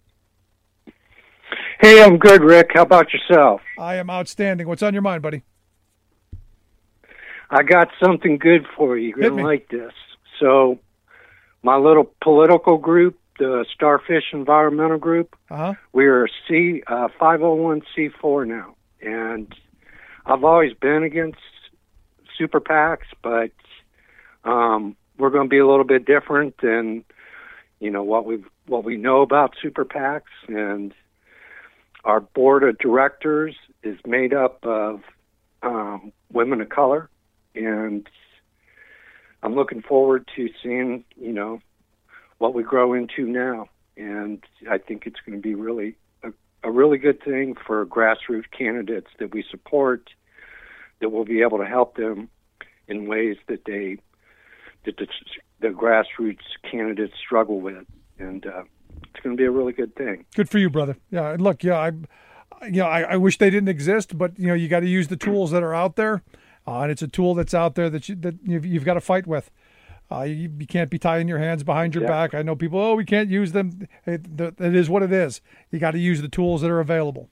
Hey, I'm good, Rick. How about yourself? I am outstanding. What's on your mind, buddy? I got something good for you. You're going to like this. So, my little political group, the Starfish Environmental Group, we're a 501c4 now. And I've always been against super PACs, but we're going to be a little bit different than, what we know about super PACs. And our board of directors is made up of women of color. And I'm looking forward to seeing, what we grow into now. And I think it's going to be really a really good thing for grassroots candidates that we support, that will be able to help them in ways that the the grassroots candidates struggle with, and it's going to be a really good thing. Good for you, brother. Yeah, and look, I wish they didn't exist, but you got to use the tools that are out there, and it's a tool that's out there that you've got to fight with. You can't be tying your hands behind your back. I know people, we can't use them. It is what it is. You got to use the tools that are available.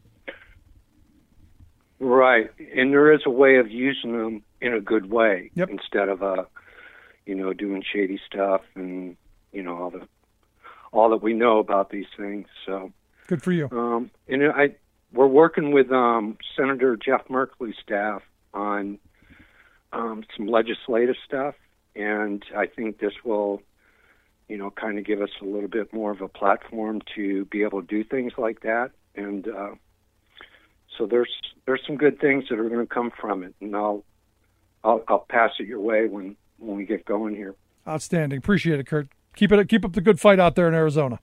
Right, and there is a way of using them in a good way, yep, instead of doing shady stuff and all that we know about these things. So good for you. We're working with Senator Jeff Merkley's staff on some legislative stuff, and I think this will, kind of give us a little bit more of a platform to be able to do things like that. And so there's some good things that are going to come from it, and I'll pass it your way when we get going here. Outstanding. Appreciate it, Kurt. Keep up the good fight out there in Arizona.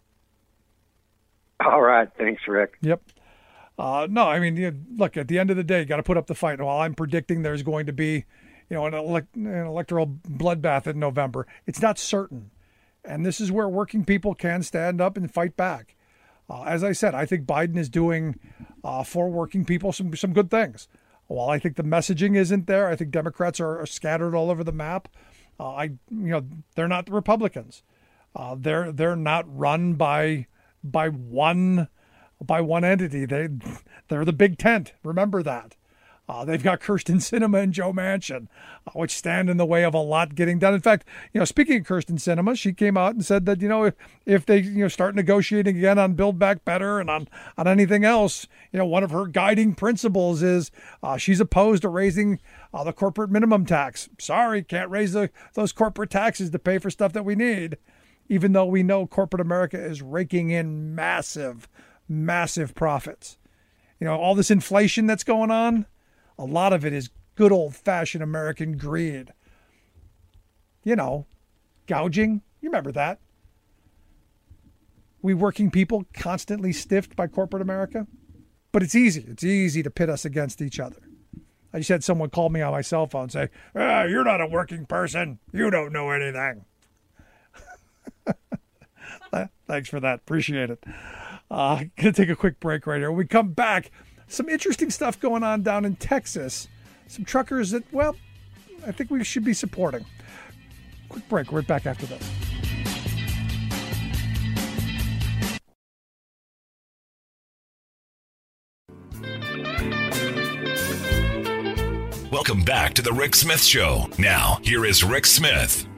All right. Thanks, Rick. Yep. No, I mean, look, at the end of the day, you got to put up the fight. While I'm predicting there's going to be, an electoral bloodbath in November, it's not certain. And this is where working people can stand up and fight back. As I said, I think Biden is doing for working people some good things. While I think the messaging isn't there, I think Democrats are scattered all over the map. They're not the Republicans. They're not run by one entity. They're the big tent. Remember that. They've got Kyrsten Sinema and Joe Manchin, which stand in the way of a lot getting done. In fact, speaking of Kyrsten Sinema, she came out and said that, if they, start negotiating again on Build Back Better and on anything else, one of her guiding principles is she's opposed to raising the corporate minimum tax. Sorry, can't raise those corporate taxes to pay for stuff that we need, even though we know corporate America is raking in massive, massive profits. All this inflation that's going on, a lot of it is good old-fashioned American greed. Gouging. You remember that. We working people constantly stiffed by corporate America. But it's easy. It's easy to pit us against each other. I just had someone call me on my cell phone and say, you're not a working person. You don't know anything. Thanks for that. Appreciate it. Going to take a quick break right here. When we come back, some interesting stuff going on down in Texas. Some truckers that, I think we should be supporting. Quick break. We're back after this. Welcome back to the Rick Smith Show. Now, here is Rick Smith.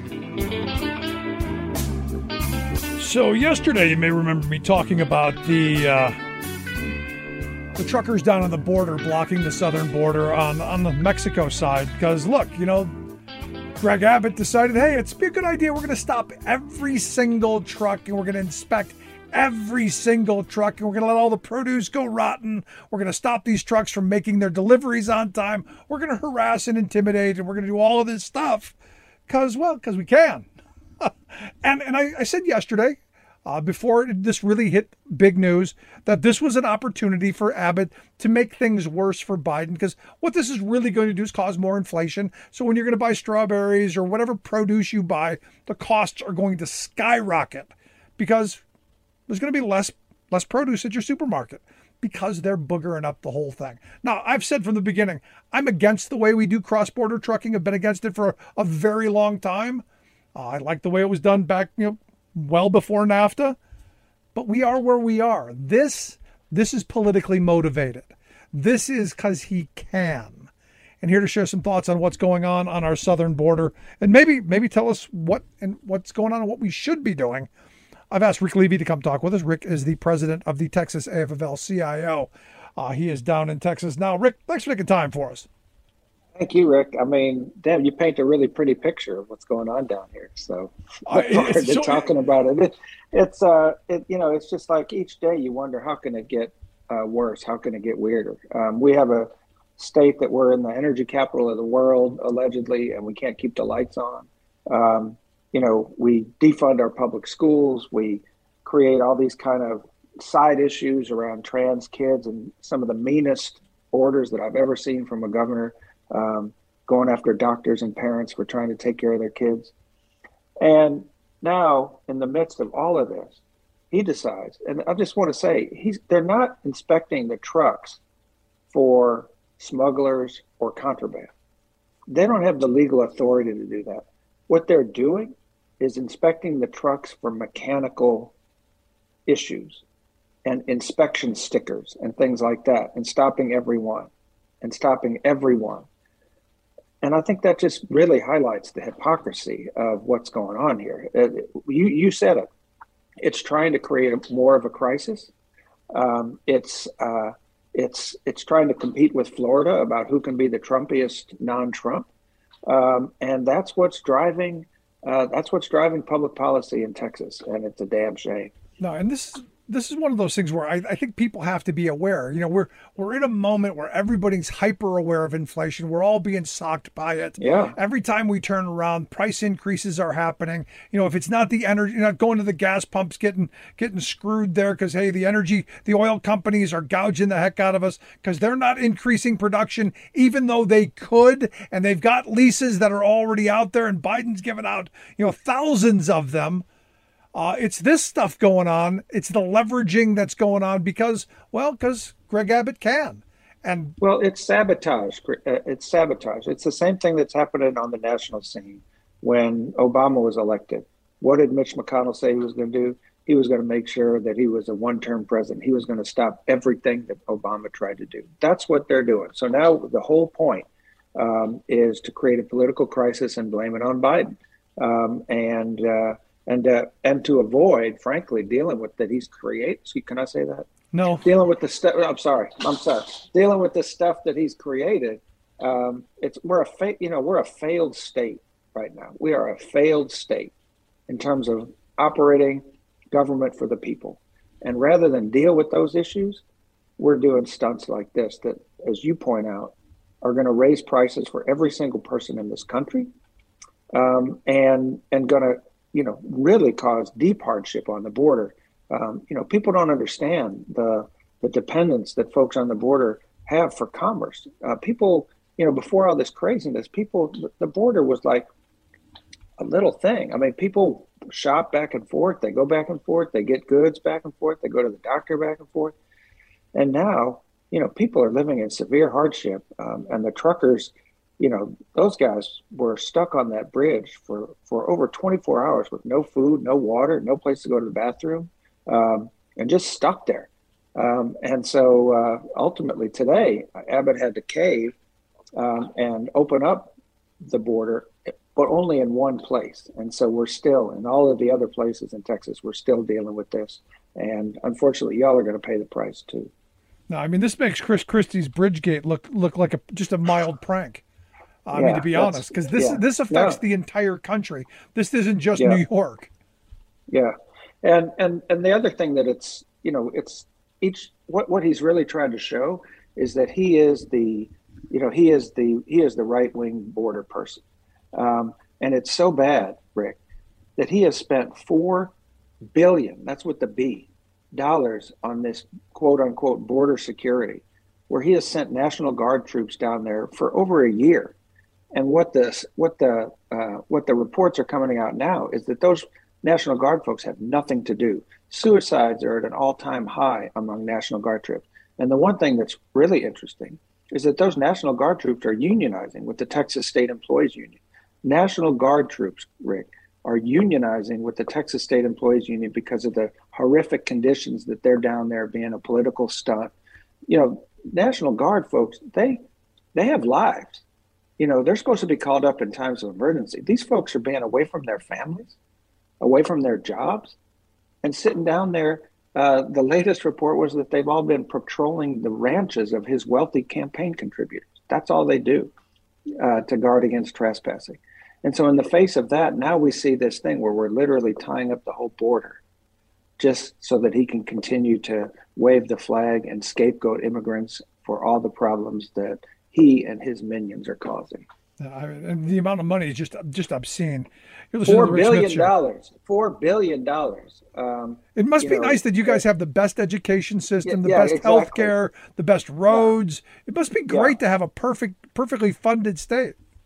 So yesterday, you may remember me talking about the truckers down on the border blocking the southern border on the Mexico side. Because look, Greg Abbott decided, hey, it's be a good idea. We're going to stop every single truck and we're going to inspect every single truck and we're going to let all the produce go rotten. We're going to stop these trucks from making their deliveries on time. We're going to harass and intimidate and we're going to do all of this stuff because we can. and I said yesterday, before this really hit big news, that this was an opportunity for Abbott to make things worse for Biden, because what this is really going to do is cause more inflation. So when you're going to buy strawberries or whatever produce you buy, the costs are going to skyrocket because there's going to be less produce at your supermarket because they're boogering up the whole thing. Now, I've said from the beginning, I'm against the way we do cross-border trucking. I've been against it for a very long time. I like the way it was done back, well before NAFTA, but we are where we are. This is politically motivated. This is because he can. And here to share some thoughts on what's going on our southern border, and maybe tell us what's going on and what we should be doing. I've asked Rick Levy to come talk with us. Rick is the president of the Texas AFL-CIO. He is down in Texas now. Rick, thanks for taking time for us. Thank you, Rick. I mean, damn, you paint a really pretty picture of what's going on down here. So, talking about it, it's just like each day you wonder, how can it get worse? How can it get weirder? We have a state that we're in the energy capital of the world, allegedly, and we can't keep the lights on. We defund our public schools. We create all these kind of side issues around trans kids and some of the meanest orders that I've ever seen from a governor. Going after doctors and parents for trying to take care of their kids. And now, in the midst of all of this, he decides, and I just want to say, they're not inspecting the trucks for smugglers or contraband. They don't have the legal authority to do that. What they're doing is inspecting the trucks for mechanical issues and inspection stickers and things like that, and stopping everyone. And I think that just really highlights the hypocrisy of what's going on here. You said it. It's trying to create more of a crisis. It's trying to compete with Florida about who can be the Trumpiest non-Trump, and that's what's driving public policy in Texas, and it's a damn shame. No, and this is one of those things where I think people have to be aware. You know, we're in a moment where everybody's hyper aware of inflation. We're all being socked by it. Yeah. Every time we turn around, price increases are happening. You know, if it's not the energy, you're not going to the gas pumps getting screwed there because, hey, the oil companies are gouging the heck out of us because they're not increasing production, even though they could, and they've got leases that are already out there, and Biden's given out, thousands of them. It's this stuff going on. It's the leveraging that's going on because Greg Abbott can. And it's sabotage. It's sabotage. It's the same thing that's happening on the national scene when Obama was elected. What did Mitch McConnell say he was going to do? He was going to make sure that he was a one-term president. He was going to stop everything that Obama tried to do. That's what they're doing. So now the whole point is to create a political crisis and blame it on Biden. And to avoid, frankly, dealing with that he's created. Can I say that? No. Dealing with the stuff. I'm sorry. Dealing with the stuff that he's created. We're a failed state right now. We are a failed state in terms of operating government for the people. And rather than deal with those issues, we're doing stunts like this that, as you point out, are going to raise prices for every single person in this country, and going to really cause deep hardship on the border. People don't understand the dependence that folks on the border have for commerce. People, before all this craziness, the border was like a little thing. I mean, people shop back and forth. They go back and forth. They get goods back and forth. They go to the doctor back and forth. And now, people are living in severe hardship. And the truckers, those guys were stuck on that bridge for over 24 hours with no food, no water, no place to go to the bathroom, and just stuck there. And so ultimately today, Abbott had to cave and open up the border, but only in one place. And so we're still, in all of the other places in Texas, we're still dealing with this. And unfortunately, y'all are going to pay the price too. No, I mean, this makes Chris Christie's Bridgegate look like just a mild prank. I mean, to be honest, because this affects the entire country. This isn't just New York. Yeah, and the other thing that what he's really trying to show is that he is the right wing border person, and it's so bad, Rick, that he has spent $4 billion. That's with the B dollars on this quote unquote border security, where he has sent National Guard troops down there for over a year. And what the reports are coming out now is that those National Guard folks have nothing to do. Suicides are at an all-time high among National Guard troops. And the one thing that's really interesting is that those National Guard troops are unionizing with the Texas State Employees Union. National Guard troops, Rick, are unionizing with the Texas State Employees Union because of the horrific conditions that they're down there being a political stunt. National Guard folks, they have lives. They're supposed to be called up in times of emergency. These folks are being away from their families, away from their jobs, and sitting down there. The latest report was that they've all been patrolling the ranches of his wealthy campaign contributors. That's all they do to guard against trespassing. And so in the face of that, now we see this thing where we're literally tying up the whole border just so that he can continue to wave the flag and scapegoat immigrants for all the problems that he and his minions are causing. And the amount of money is just obscene. $4 billion. $4 billion. It must be nice that you guys have the best education system, the best healthcare, the best roads. It must be great to have a perfectly funded state.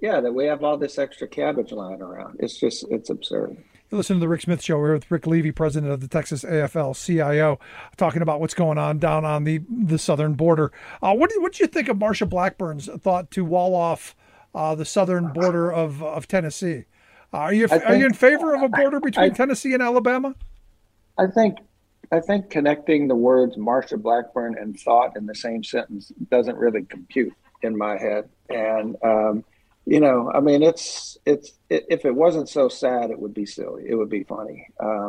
that we have all this extra cabbage lying around. It's absurd. You listen to the Rick Smith Show. We're here with Rick Levy, president of the Texas AFL-CIO, talking about what's going on down on the southern border. What do you think of Marsha Blackburn's thought to wall off the southern border of Tennessee? Are you in favor of a border between Tennessee and Alabama? I think connecting the words Marsha Blackburn and thought in the same sentence doesn't really compute in my head. And I mean, it's if it wasn't so sad, it would be silly. It would be funny.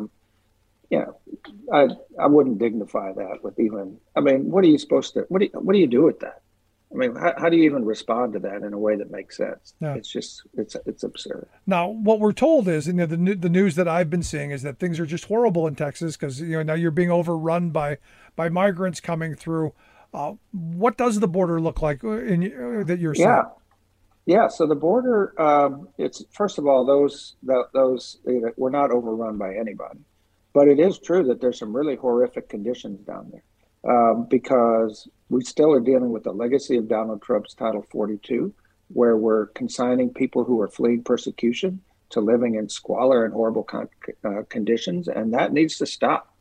I wouldn't dignify that with even. I mean, what are you supposed to? What do you do with that? I mean, how do you even respond to that in a way that makes sense? Yeah. It's absurd. Now, what we're told is, the news that I've been seeing is that things are just horrible in Texas because now you're being overrun by migrants coming through. What does the border look like that you're seeing? Yeah. So the border, it's first of all those we're not overrun by anybody, but it is true that there's some really horrific conditions down there. Because we still are dealing with the legacy of Donald Trump's Title 42, where we're consigning people who are fleeing persecution to living in squalor and horrible conditions, and that needs to stop.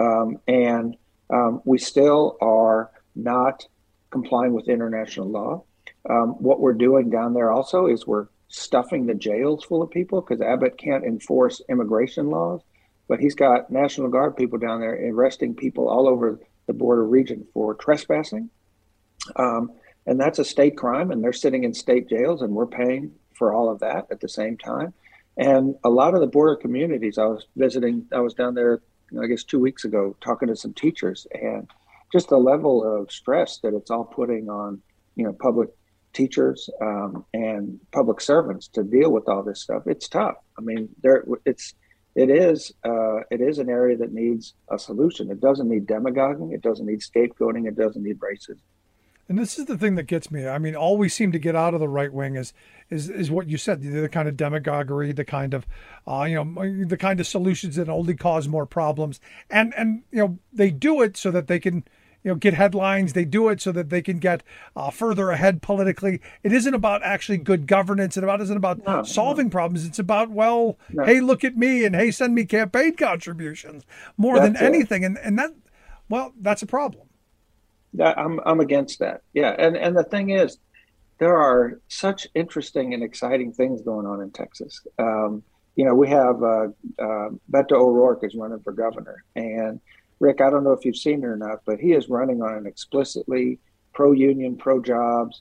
We still are not complying with international law. What we're doing down there also is we're stuffing the jails full of people because Abbott can't enforce immigration laws, but he's got National Guard people down there arresting people all over the border region for trespassing. And that's a state crime, and they're sitting in state jails, and we're paying for all of that at the same time. And a lot of the border communities I was down there, I guess 2 weeks ago, talking to some teachers, and just the level of stress that it's all putting on, public teachers and public servants to deal with all this stuff. It's tough. I mean, it is an area that needs a solution. It doesn't need demagoguing. It doesn't need scapegoating. It doesn't need racism. And this is the thing that gets me. I mean, all we seem to get out of the right wing is what you said, the kind of demagoguery, the kind of, the kind of solutions that only cause more problems. And they do it so that they can, get headlines. They do it so that they can get further ahead politically. It isn't about actually good governance. It isn't about solving problems. It's about, hey, look at me, and hey, send me campaign contributions more than anything. And that, that's a problem. I'm against that. Yeah. And the thing is, there are such interesting and exciting things going on in Texas. We have Beto O'Rourke is running for governor, and Rick, I don't know if you've seen it or not, but he is running on an explicitly pro-union, pro-jobs,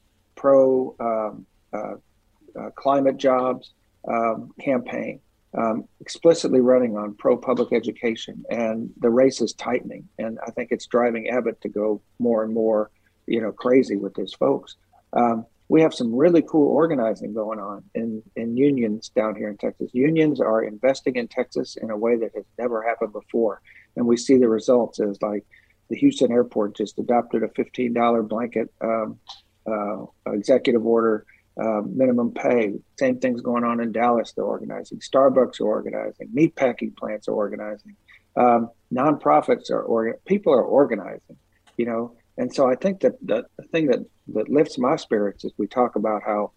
pro-climate jobs campaign, explicitly running on pro-public education. And the race is tightening. And I think it's driving Abbott to go more and more, crazy with his folks. We have some really cool organizing going on in unions down here in Texas. Unions are investing in Texas in a way that has never happened before. And we see the results as like the Houston airport just adopted a $15 blanket executive order, minimum pay. Same thing's going on in Dallas. They're organizing. Starbucks are organizing. Meatpacking plants are organizing. Nonprofits people are organizing, And so I think that the thing that lifts my spirits is we talk about how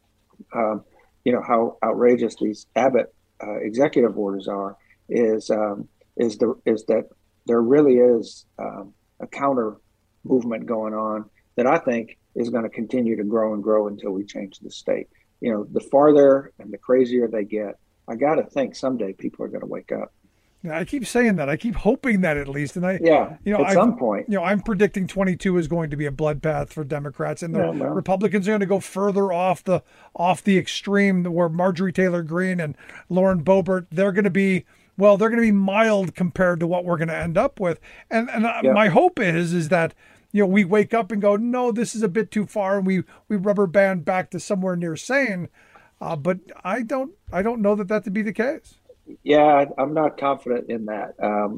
outrageous these Abbott executive orders are is that there really is a counter movement going on that I think is going to continue to grow and grow until we change the state. The farther and the crazier they get, I got to think someday people are going to wake up. Yeah, I keep saying that. I keep hoping that at least. And at some point, I'm predicting 22 is going to be a bloodbath for Democrats, and the Republicans are going to go further off the extreme where Marjorie Taylor Greene and Lauren Boebert, they're going to be mild compared to what we're going to end up with. And my hope is that, we wake up and go, no, this is a bit too far, and we rubber band back to somewhere near sane. But I don't know that to be the case. Yeah, I'm not confident in that.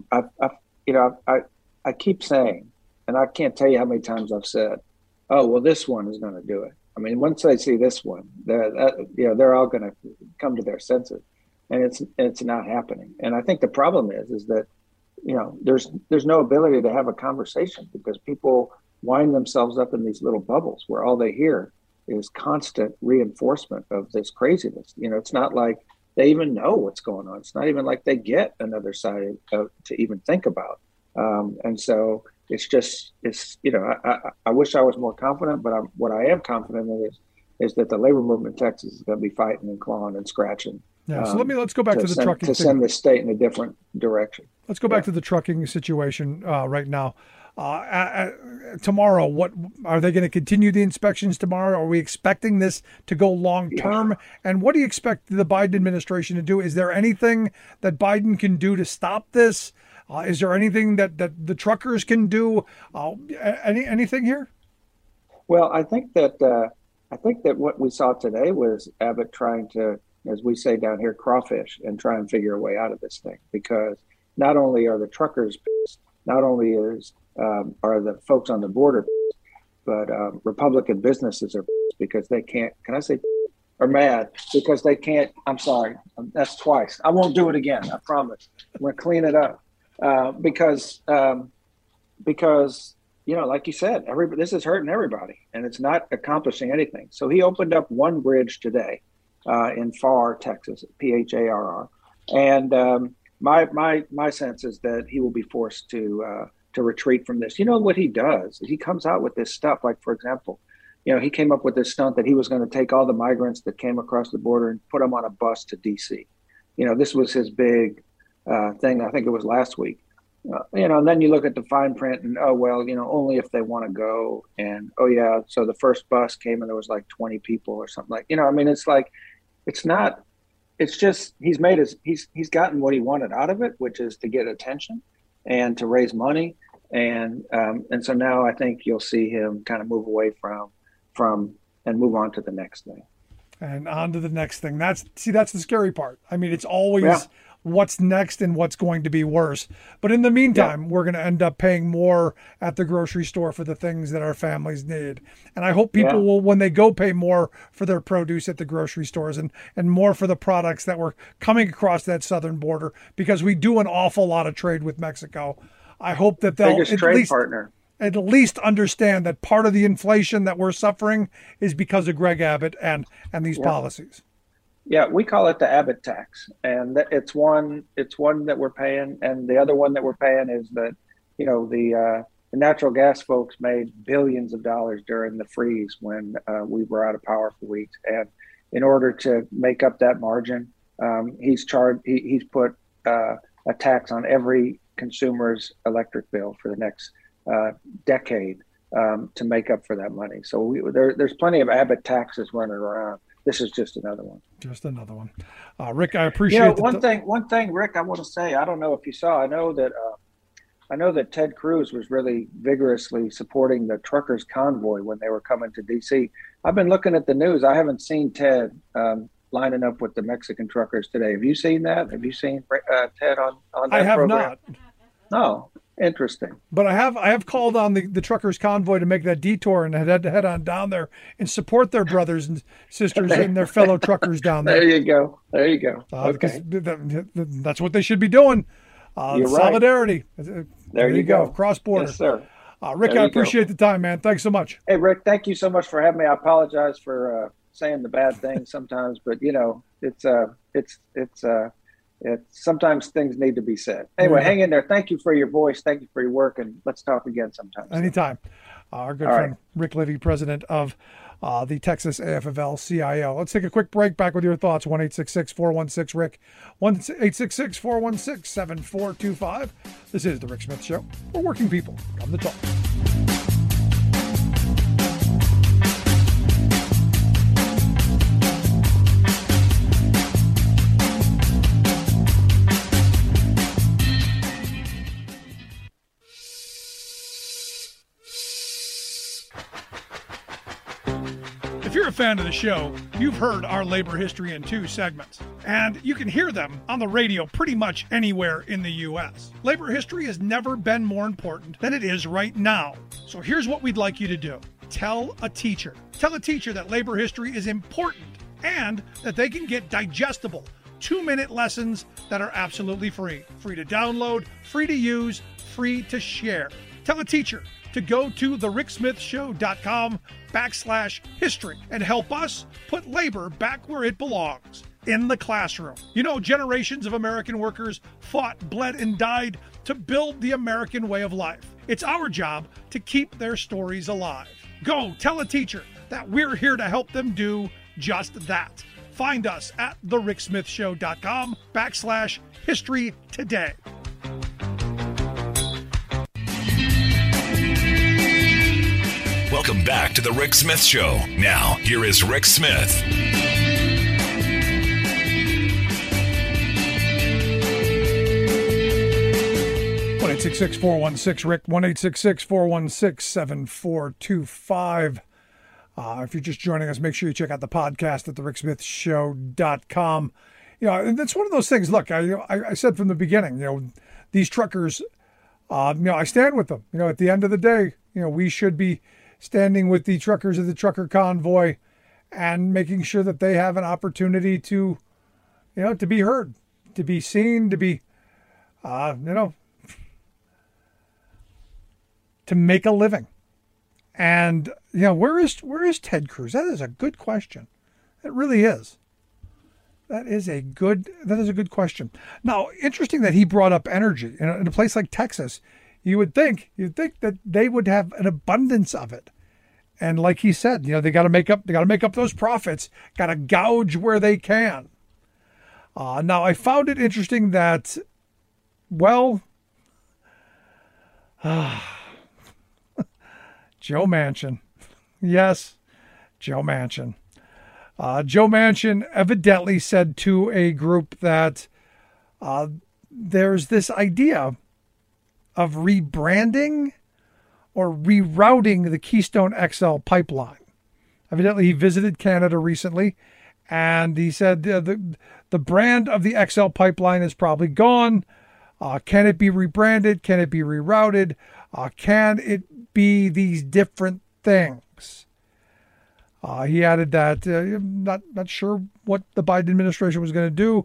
I keep saying, and I can't tell you how many times I've said, "Oh, well, this one is going to do it." I mean, once they see this one, they're all going to come to their senses, and it's not happening. And I think the problem is that there's no ability to have a conversation because people wind themselves up in these little bubbles where all they hear constant reinforcement of this craziness. It's not like they even know what's going on. It's not even like they get another side to even think about. And so it's I wish I was more confident, but what I am confident in is that the labor movement in Texas is going to be fighting and clawing and scratching. Yeah. So let's go back to the trucking to send the state in a different direction. Let's go back to the trucking situation right now. Tomorrow, what are they going to continue the inspections tomorrow? Are we expecting this to go long term? Yeah. And what do you expect the Biden administration to do? Is there anything that Biden can do to stop this? Is there anything that the truckers can do? Anything here? Well, I think that what we saw today was Abbott trying to, as we say down here, crawfish and try and figure a way out of this thing. Because not only are the truckers pissed, not only are the folks on the border pissed, but Republican businesses are pissed because they can't. Can I say? Are mad because they can't. I'm sorry. That's twice. I won't do it again. I promise. We're gonna clean it up. Because like you said, this is hurting everybody, and it's not accomplishing anything. So he opened up one bridge today in Pharr, Texas, Pharr, and my sense is that he will be forced to retreat from this. You know what he does? He comes out with this stuff. Like, for example, he came up with this stunt that he was going to take all the migrants that came across the border and put them on a bus to D.C. This was his big thing. I think it was last week. And then you look at the fine print and, only if they want to go. And, so the first bus came and there was like 20 people or something like, it's like, it's just, he's gotten what he wanted out of it, which is to get attention and to raise money. And so now I think you'll see him kind of move away from and move on to the next thing. And on to the next thing. That's the scary part. I mean, it's always what's next and what's going to be worse. But in the meantime, we're going to end up paying more at the grocery store for the things that our families need. And I hope people will, when they go, pay more for their produce at the grocery stores and more for the products that were coming across that southern border, because we do an awful lot of trade with Mexico. I hope that they'll at least understand that part of the inflation that we're suffering is because of Greg Abbott and these policies. Yeah, we call it the Abbott tax, and it's one that we're paying, and the other one that we're paying is that the natural gas folks made billions of dollars during the freeze when we were out of power for weeks, and in order to make up that margin, he's put a tax on every consumer's electric bill for the next decade to make up for that money. So there's plenty of Abbott taxes running around. This is just another one. Rick, I appreciate one thing, Rick, I want to say, I don't know if you saw, I know that Ted Cruz was really vigorously supporting the truckers convoy when they were coming to DC. I've been looking at the news. I haven't seen Ted lining up with the Mexican truckers today. Have you seen that? Have you seen Ted on that I have program? not. No. Interesting. But I have called on the truckers convoy to make that detour and head on down there and support their brothers and sisters and their fellow truckers down there. There you go. Okay. That's what they should be doing. You're solidarity. Right. There you go. Cross border. Yes, sir. Rick, I appreciate the time, man. Thanks so much. Hey, Rick, thank you so much for having me. I apologize for saying the bad things sometimes, but it's sometimes things need to be said. Anyway, hang in there. Thank you for your voice. Thank you for your work, and let's talk again sometime. Anytime. Our good friend Rick Livy, president of the Texas AFL-CIO. Let's take a quick break. Back with your thoughts. 1-866-416-RICK. 1-866-416-7425. This is The Rick Smith Show, where working people come to talk. If you're a fan of the show, you've heard our labor history in 2 segments, and you can hear them on the radio pretty much anywhere in the U.S. Labor history has never been more important than it is right now. So here's what we'd like you to do. Tell a teacher. Tell a teacher that labor history is important and that they can get digestible 2-minute lessons that are absolutely free. Free to download, free to use, free to share. Tell a teacher to go to thericksmithshow.com/history and help us put labor back where it belongs, in the classroom. You know, generations of American workers fought, bled, and died to build the American way of life. It's our job to keep their stories alive. Go tell a teacher that we're here to help them do just that. Find us at thericksmithshow.com/history today. Welcome back to the Rick Smith Show. Now, here is Rick Smith. 1-866-416-RICK, 1-866-416-7425. If you're just joining us, make sure you check out the podcast at thericksmithshow.com. You know, and that's one of those things. Look, I said from the beginning, you know, these truckers, you know, I stand with them. You know, at the end of the day, you know, we should be standing with the truckers of the trucker convoy and making sure that they have an opportunity to, you know, to be heard, to be seen, to be, you know, to make a living. And, you know, where is Ted Cruz? That is a good question. It really is. That is a good question. Now, interesting that he brought up energy. In a place like Texas, you'd think that they would have an abundance of it. And like he said, you know, they got to make up those profits, got to gouge where they can. Now, I found it interesting that, well, Joe Manchin. Yes, Joe Manchin. Joe Manchin evidently said to a group that there's this idea of rebranding or rerouting the Keystone XL pipeline. Evidently, he visited Canada recently, and he said the brand of the XL pipeline is probably gone. Can it be rebranded? Can it be rerouted? Can it be these different things? He added that not sure what the Biden administration was going to do,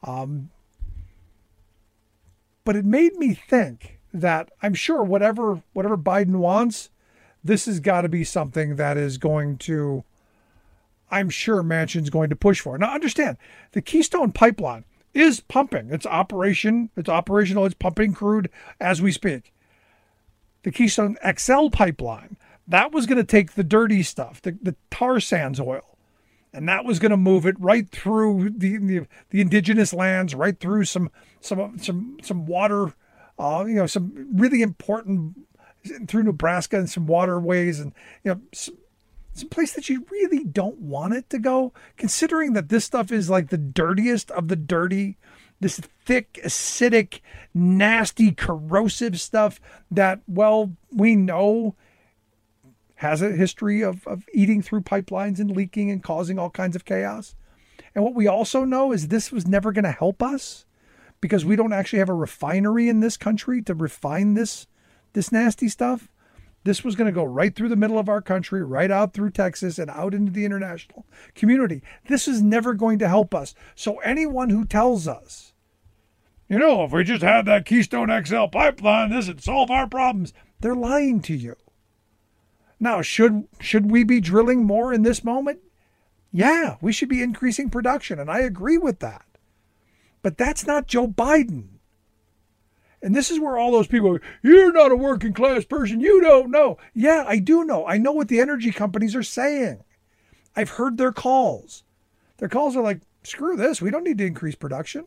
but it made me think that I'm sure whatever Biden wants, this has got to be something that is going to, I'm sure Manchin's going to push for. Now, understand, the Keystone Pipeline is pumping. It's operational. It's pumping crude as we speak. The Keystone XL pipeline, that was going to take the dirty stuff, the tar sands oil, and that was going to move it right through the indigenous lands, right through some water, you know, some really important, through Nebraska and some waterways, and, you know, some place that you really don't want it to go, considering that this stuff is like the dirtiest of the dirty. This thick, acidic, nasty, corrosive stuff that, well, we know has a history of eating through pipelines and leaking and causing all kinds of chaos. And what we also know is this was never going to help us because we don't actually have a refinery in this country to refine this nasty stuff. This was going to go right through the middle of our country, right out through Texas and out into the international community. This is never going to help us. So anyone who tells us, you know, if we just had that Keystone XL pipeline, this would solve our problems, they're lying to you. Now, should we be drilling more in this moment? Yeah, we should be increasing production, and I agree with that. But that's not Joe Biden. And this is where all those people, you're not a working class person, you don't know. Yeah, I do know. I know what the energy companies are saying. I've heard their calls. Their calls are like, screw this, we don't need to increase production.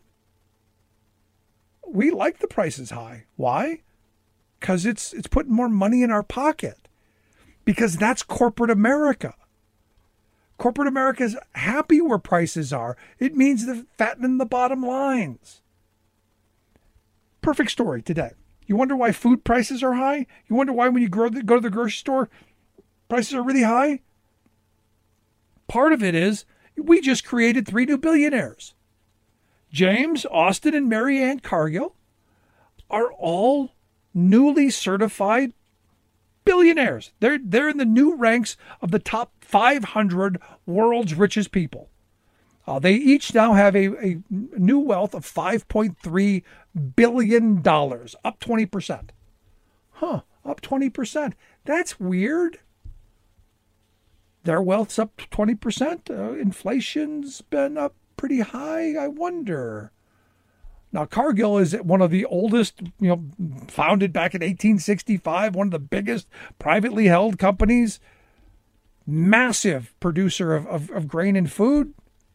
We like the prices high. Why? Because it's putting more money in our pocket. Because that's corporate America. Corporate America is happy where prices are. It means they're fattening the bottom lines. Perfect story today. You wonder why food prices are high? You wonder why when you go to the grocery store, prices are really high? Part of it is we just created 3 new billionaires. James, Austin, and Mary Ann Cargill are all newly certified billionaires. They're in the new ranks of the top 500 world's richest people. They each now have a new wealth of $5.3 billion, up 20%. Up up 20%. That's weird. Their wealth's up 20%. Inflation's been up pretty high. I wonder. Now, Cargill is one of the oldest, founded back in 1865, one of the biggest privately held companies, massive producer of grain and food.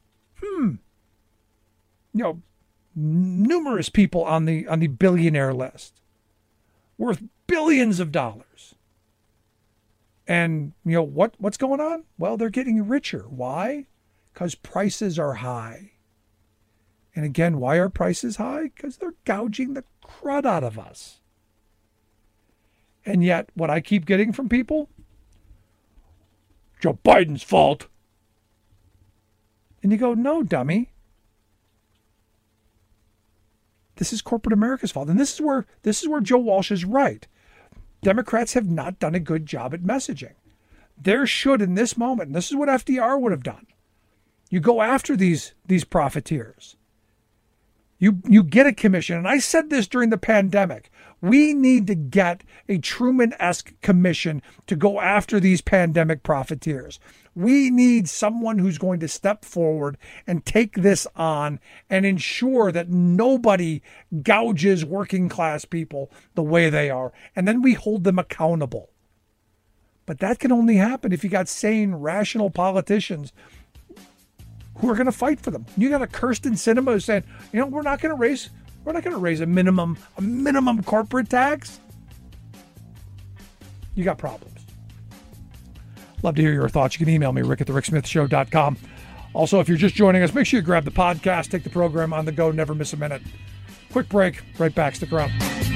Numerous people on the billionaire list, worth billions of dollars. And, what's going on? Well, they're getting richer. Why? Because prices are high. And again, why are prices high? Because they're gouging the crud out of us. And yet, what I keep getting from people, Joe Biden's fault. And you go, no, dummy. This is corporate America's fault. And this is where Joe Walsh is right. Democrats have not done a good job at messaging. There should, in this moment, and this is what FDR would have done. You go after these profiteers. You get a commission. And I said this during the pandemic. We need to get a Truman-esque commission to go after these pandemic profiteers. We need someone who's going to step forward and take this on and ensure that nobody gouges working class people the way they are. And then we hold them accountable. But that can only happen if you got sane, rational politicians who are going to fight for them. You got a Kirsten Sinema who's saying, we're not going to raise a minimum corporate tax. You got problems. Love to hear your thoughts. You can email me, rick@thericksmithshow.com. Also, if you're just joining us, make sure you grab the podcast, take the program on the go, never miss a minute. Quick break, right back, stick around.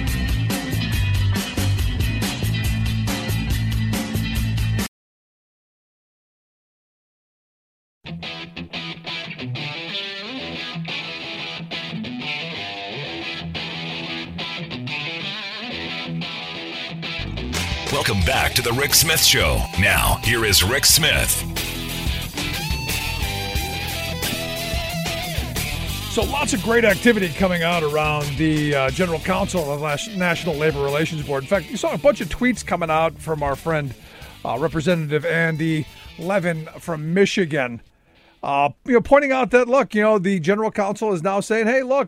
Welcome back to The Rick Smith Show. Now, here is Rick Smith. So lots of great activity coming out around the General Counsel of the National Labor Relations Board. In fact, you saw a bunch of tweets coming out from our friend, Representative Andy Levin from Michigan, pointing out that, look, the General Counsel is now saying, hey, look,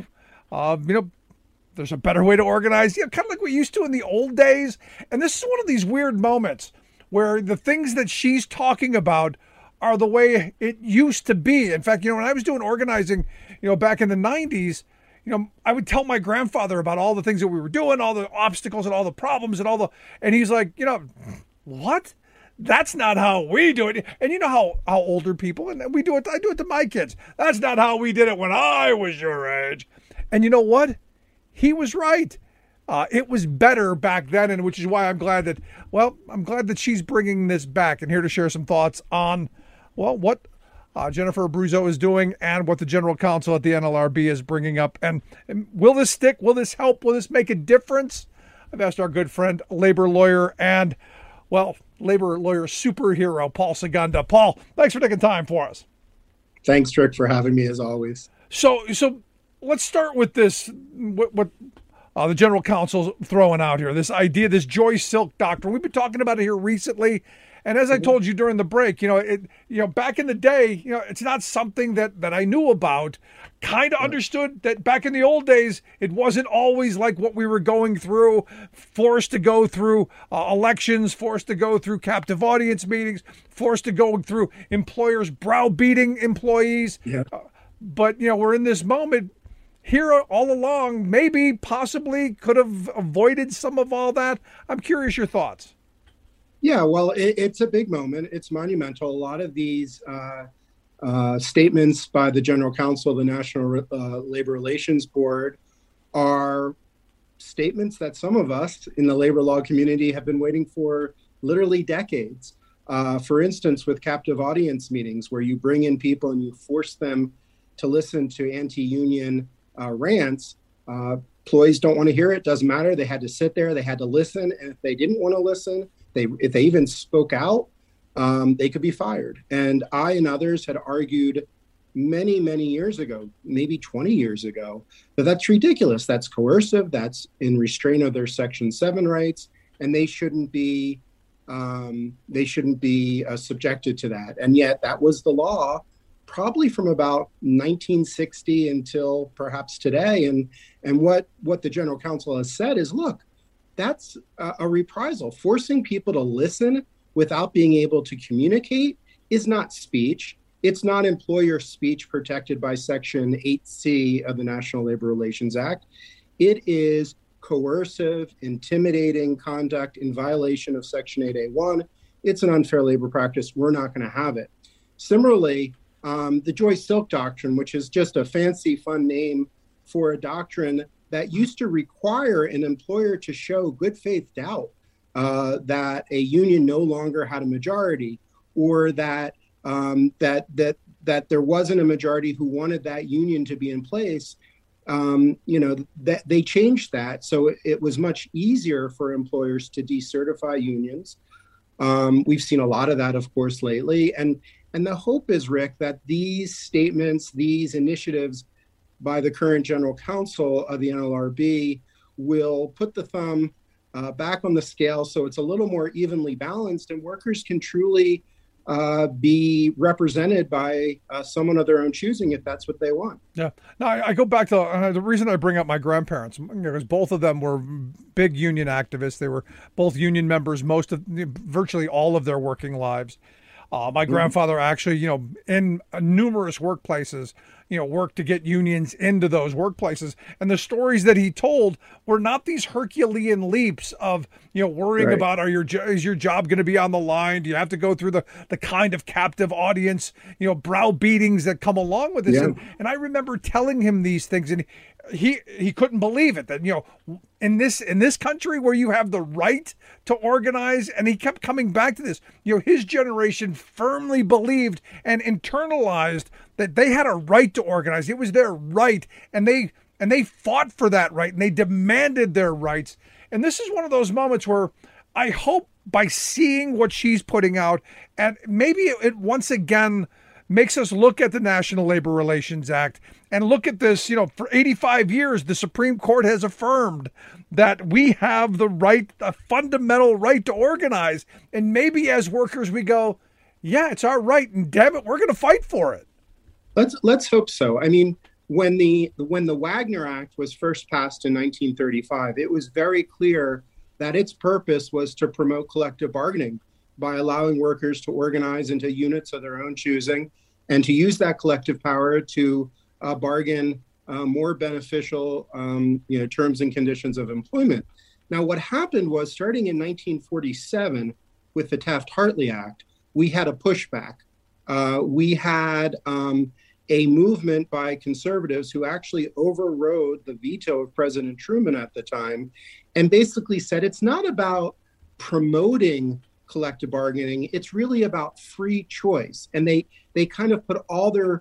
there's a better way to organize, kind of like we used to in the old days. And this is one of these weird moments where the things that she's talking about are the way it used to be. In fact, when I was doing organizing, back in the 90s, I would tell my grandfather about all the things that we were doing, all the obstacles and all the problems and he's like, what? That's not how we do it. And you know how older people, and I do it to my kids. That's not how we did it when I was your age. And you know what? He was right. It was better back then, and which is why I'm glad that she's bringing this back and here to share some thoughts on, what Jennifer Abruzzo is doing and what the General Counsel at the NLRB is bringing up. And will this stick? Will this help? Will this make a difference? I've asked our good friend, labor lawyer and, labor lawyer superhero, Paul Segunda. Paul, thanks for taking time for us. Thanks, Rick, for having me as always. So let's start with this, what the General Counsel's throwing out here, this idea, this Joy Silk doctrine. We've been talking about it here recently. And as I told you during the break, back in the day, it's not something that I knew about. Kind of understood that back in the old days, it wasn't always like what we were going through, forced to go through elections, forced to go through captive audience meetings, forced to go through employers browbeating employees. Yeah. But, we're in this moment here all along, maybe possibly could have avoided some of all that. I'm curious your thoughts. Yeah, well, it's a big moment. It's monumental. A lot of these statements by the General Counsel of the National Labor Relations Board are statements that some of us in the labor law community have been waiting for literally decades. For instance, with captive audience meetings, where you bring in people and you force them to listen to anti-union rants. Employees don't want to hear it. Doesn't matter. They had to sit there. They had to listen. And if they didn't want to listen, if they even spoke out, they could be fired. And I and others had argued many, many years ago, maybe 20 years ago, that that's ridiculous. That's coercive. That's in restraint of their Section 7 rights. and they shouldn't be subjected to that. And yet that was the law probably from about 1960 until perhaps today. And what the general counsel has said is, look, that's a reprisal. Forcing people to listen without being able to communicate is not speech. It's not employer speech protected by Section 8C of the National Labor Relations Act. It is coercive, intimidating conduct in violation of Section 8A1. It's an unfair labor practice. We're not going to have it. Similarly, the Joy-Silk Doctrine, which is just a fancy, fun name for a doctrine that used to require an employer to show good faith doubt that a union no longer had a majority, or that there wasn't a majority who wanted that union to be in place. That they changed that, so it was much easier for employers to decertify unions. We've seen a lot of that, of course, lately, and the hope is, Rick, that these statements, these initiatives by the current general counsel of the NLRB will put the thumb back on the scale so it's a little more evenly balanced, and workers can truly be represented by someone of their own choosing if that's what they want. Yeah. Now, I go back to the reason I bring up my grandparents, because both of them were big union activists. They were both union members virtually all of their working lives. My grandfather actually, in numerous workplaces, worked to get unions into those workplaces. And the stories that he told were not these Herculean leaps of, worrying about, is your job going to be on the line? Do you have to go through the kind of captive audience, browbeatings that come along with this? Yeah. And I remember telling him these things, and he couldn't believe it, that, in this country where you have the right to organize, and he kept coming back to this, his generation firmly believed and internalized that they had a right to organize. It was their right, and they fought for that right, and they demanded their rights. And this is one of those moments where I hope by seeing what she's putting out, and maybe it once again makes us look at the National Labor Relations Act and look at this, for 85 years, the Supreme Court has affirmed that we have the right, a fundamental right to organize. And maybe as workers, we go, yeah, it's our right, and damn it, we're going to fight for it. Let's hope so. I mean, when the Wagner Act was first passed in 1935, it was very clear that its purpose was to promote collective bargaining by allowing workers to organize into units of their own choosing and to use that collective power to bargain more beneficial terms and conditions of employment. Now, what happened was, starting in 1947 with the Taft-Hartley Act, we had a pushback. We had a movement by conservatives who actually overrode the veto of President Truman at the time and basically said it's not about promoting collective bargaining, it's really about free choice. And they kind of put all their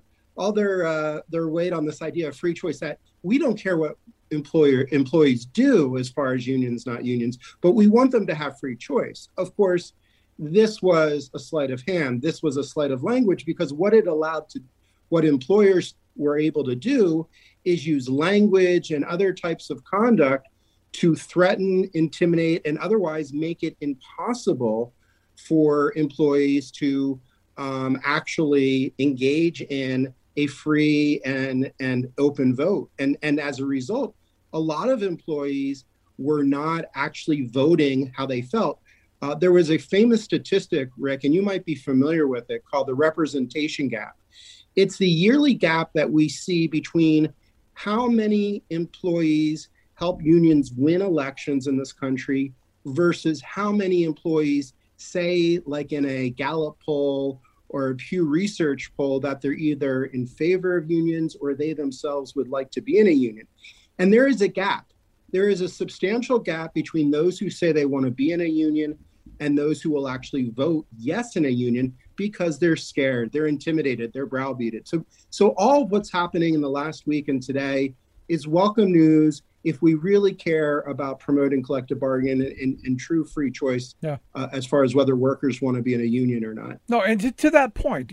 weight on this idea of free choice, that we don't care what employees do as far as unions, not unions, but we want them to have free choice. Of course, this was a sleight of hand. This was a sleight of language, because what employers were able to do is use language and other types of conduct to threaten, intimidate, and otherwise make it impossible for employees to actually engage in a free and open vote. And as a result, a lot of employees were not actually voting how they felt. There was a famous statistic, Rick, and you might be familiar with it, called the representation gap. It's the yearly gap that we see between how many employees help unions win elections in this country versus how many employees say, like in a Gallup poll or a Pew Research poll, that they're either in favor of unions or they themselves would like to be in a union. And there is a gap. There is a substantial gap between those who say they want to be in a union and those who will actually vote yes in a union, because they're scared, they're intimidated, they're browbeated. So all of what's happening in the last week and today is welcome news if we really care about promoting collective bargaining and true free choice, as far as whether workers want to be in a union or not. No, and to that point,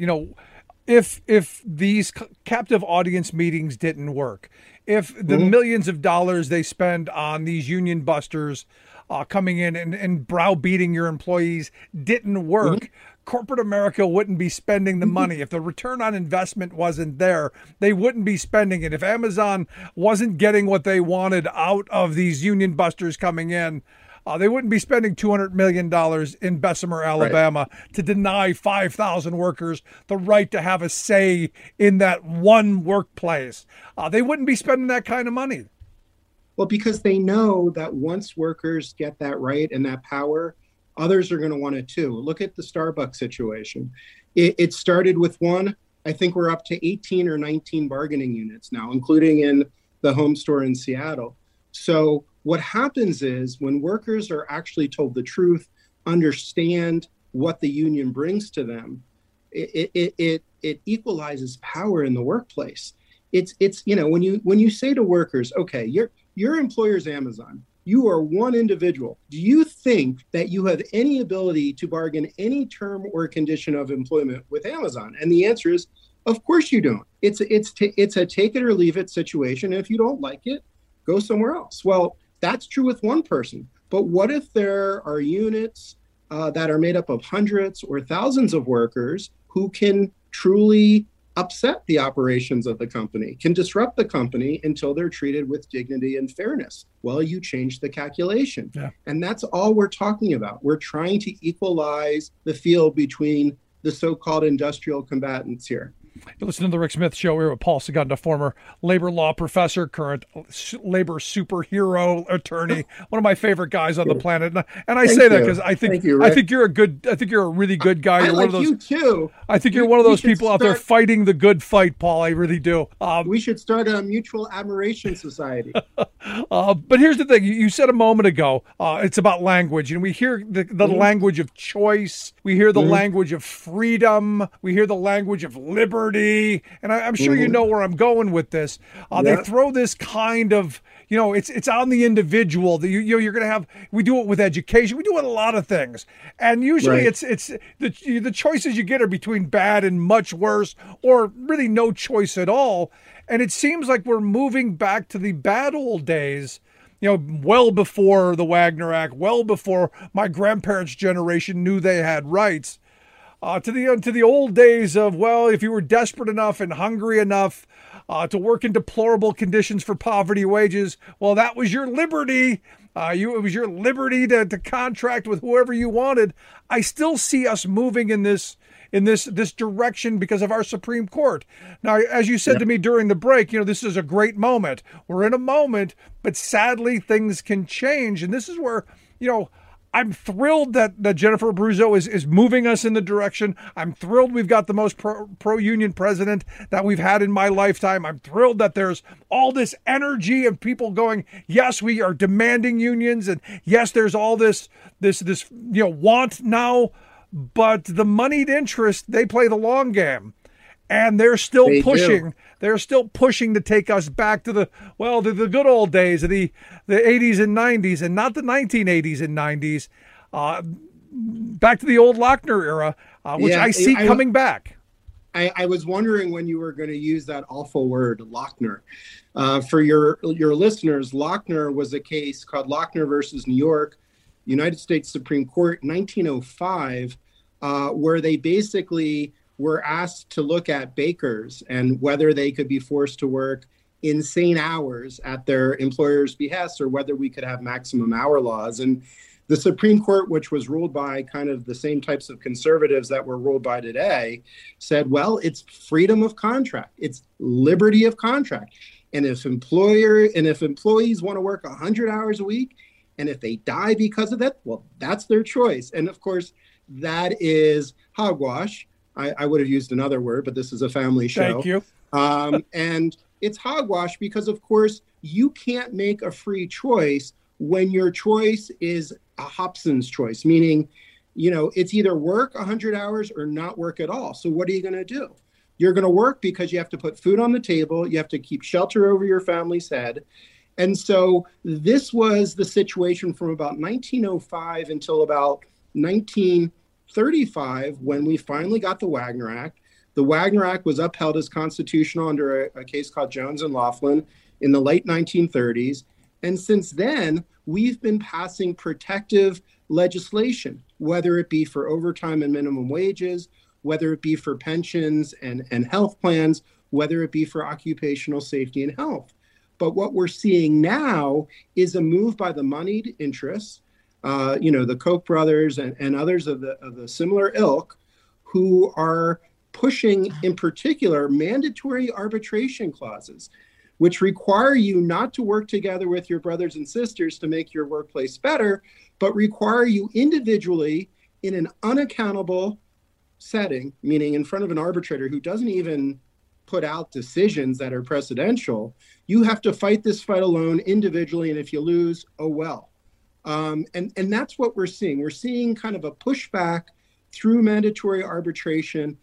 if these captive audience meetings didn't work, if the millions of dollars they spend on these union busters coming in and browbeating your employees didn't work, corporate America wouldn't be spending the money. If the return on investment wasn't there, they wouldn't be spending it. If Amazon wasn't getting what they wanted out of these union busters coming in, they wouldn't be spending $200 million in Bessemer, Alabama, to deny 5,000 workers the right to have a say in that one workplace. They wouldn't be spending that kind of money. Well, because they know that once workers get that right and that power, others are going to want it too. Look at the Starbucks situation. It started with one. I think we're up to 18 or 19 bargaining units now, including in the home store in Seattle. So what happens is when workers are actually told the truth, understand what the union brings to them, it equalizes power in the workplace. It's when you say to workers, okay, your employer's Amazon. You are one individual. Do you think that you have any ability to bargain any term or condition of employment with Amazon? And the answer is, of course you don't. It's a take it or leave it situation. And if you don't like it, go somewhere else. Well, that's true with one person. But what if there are units that are made up of hundreds or thousands of workers who can truly upset the operations of the company, can disrupt the company until they're treated with dignity and fairness? Well, you change the calculation. Yeah. And that's all we're talking about. We're trying to equalize the field between the so-called industrial combatants here. You listen to the Rick Smith Show. We're with Paul Segunda, former labor law professor, current labor superhero attorney, one of my favorite guys on the planet. And I say that because I think you're a really good guy. You're one of those, you too. I think you're one of those people out there fighting the good fight, Paul. I really do. We should start a mutual admiration society. But here's the thing. You said a moment ago, it's about language. And we hear the language of choice. We hear the language of freedom. We hear the language of liberty. And I'm sure you know where I'm going with this. They throw this kind of, it's on the individual. You're going to have, we do it with education. We do it a lot of things. And usually it's the choices you get are between bad and much worse, or really no choice at all. And it seems like we're moving back to the bad old days, well before the Wagner Act, well before my grandparents' generation knew they had rights. To the old days of, well, if you were desperate enough and hungry enough to work in deplorable conditions for poverty wages, well, that was your liberty. It was your liberty to contract with whoever you wanted. I still see us moving in this direction because of our Supreme Court. Now, as you said to me during the break, this is a great moment. We're in a moment, but sadly things can change. And this is where, I'm thrilled that Jennifer Abruzzo is moving us in the direction. I'm thrilled we've got the most pro-union president that we've had in my lifetime. I'm thrilled that there's all this energy of people going, yes, we are demanding unions, and yes, there's all this want now, but the moneyed interest, they play the long game. And they're still pushing. They're still pushing to take us back to the good old days of the 80s and 90s, and not the 1980s and 90s. Back to the old Lochner era, which I see coming back. I was wondering when you were going to use that awful word, Lochner. For your listeners, Lochner was a case called Lochner versus New York, United States Supreme Court, 1905, where they basically were asked to look at bakers and whether they could be forced to work insane hours at their employer's behest, or whether we could have maximum hour laws. And the Supreme Court, which was ruled by kind of the same types of conservatives that were ruled by today, said, well, it's freedom of contract. It's liberty of contract. And if employees want to work 100 hours a week, and if they die because of that, well, that's their choice. And of course, that is hogwash. I would have used another word, but this is a family show. Thank you. And it's hogwash because, of course, you can't make a free choice when your choice is a Hobson's choice, meaning, it's either work 100 hours or not work at all. So what are you going to do? You're going to work because you have to put food on the table. You have to keep shelter over your family's head. And so this was the situation from about 1905 until about 1935, when we finally got the Wagner Act. The Wagner Act was upheld as constitutional under a case called Jones and Laughlin in the late 1930s. And since then, we've been passing protective legislation, whether it be for overtime and minimum wages, whether it be for pensions and health plans, whether it be for occupational safety and health. But what we're seeing now is a move by the moneyed interests, the Koch brothers and others of the similar ilk, who are pushing, in particular, mandatory arbitration clauses, which require you not to work together with your brothers and sisters to make your workplace better, but require you individually in an unaccountable setting, meaning in front of an arbitrator who doesn't even put out decisions that are precedential. You have to fight this fight alone individually, and if you lose, oh well. And that's what we're seeing. We're seeing kind of a pushback through mandatory arbitration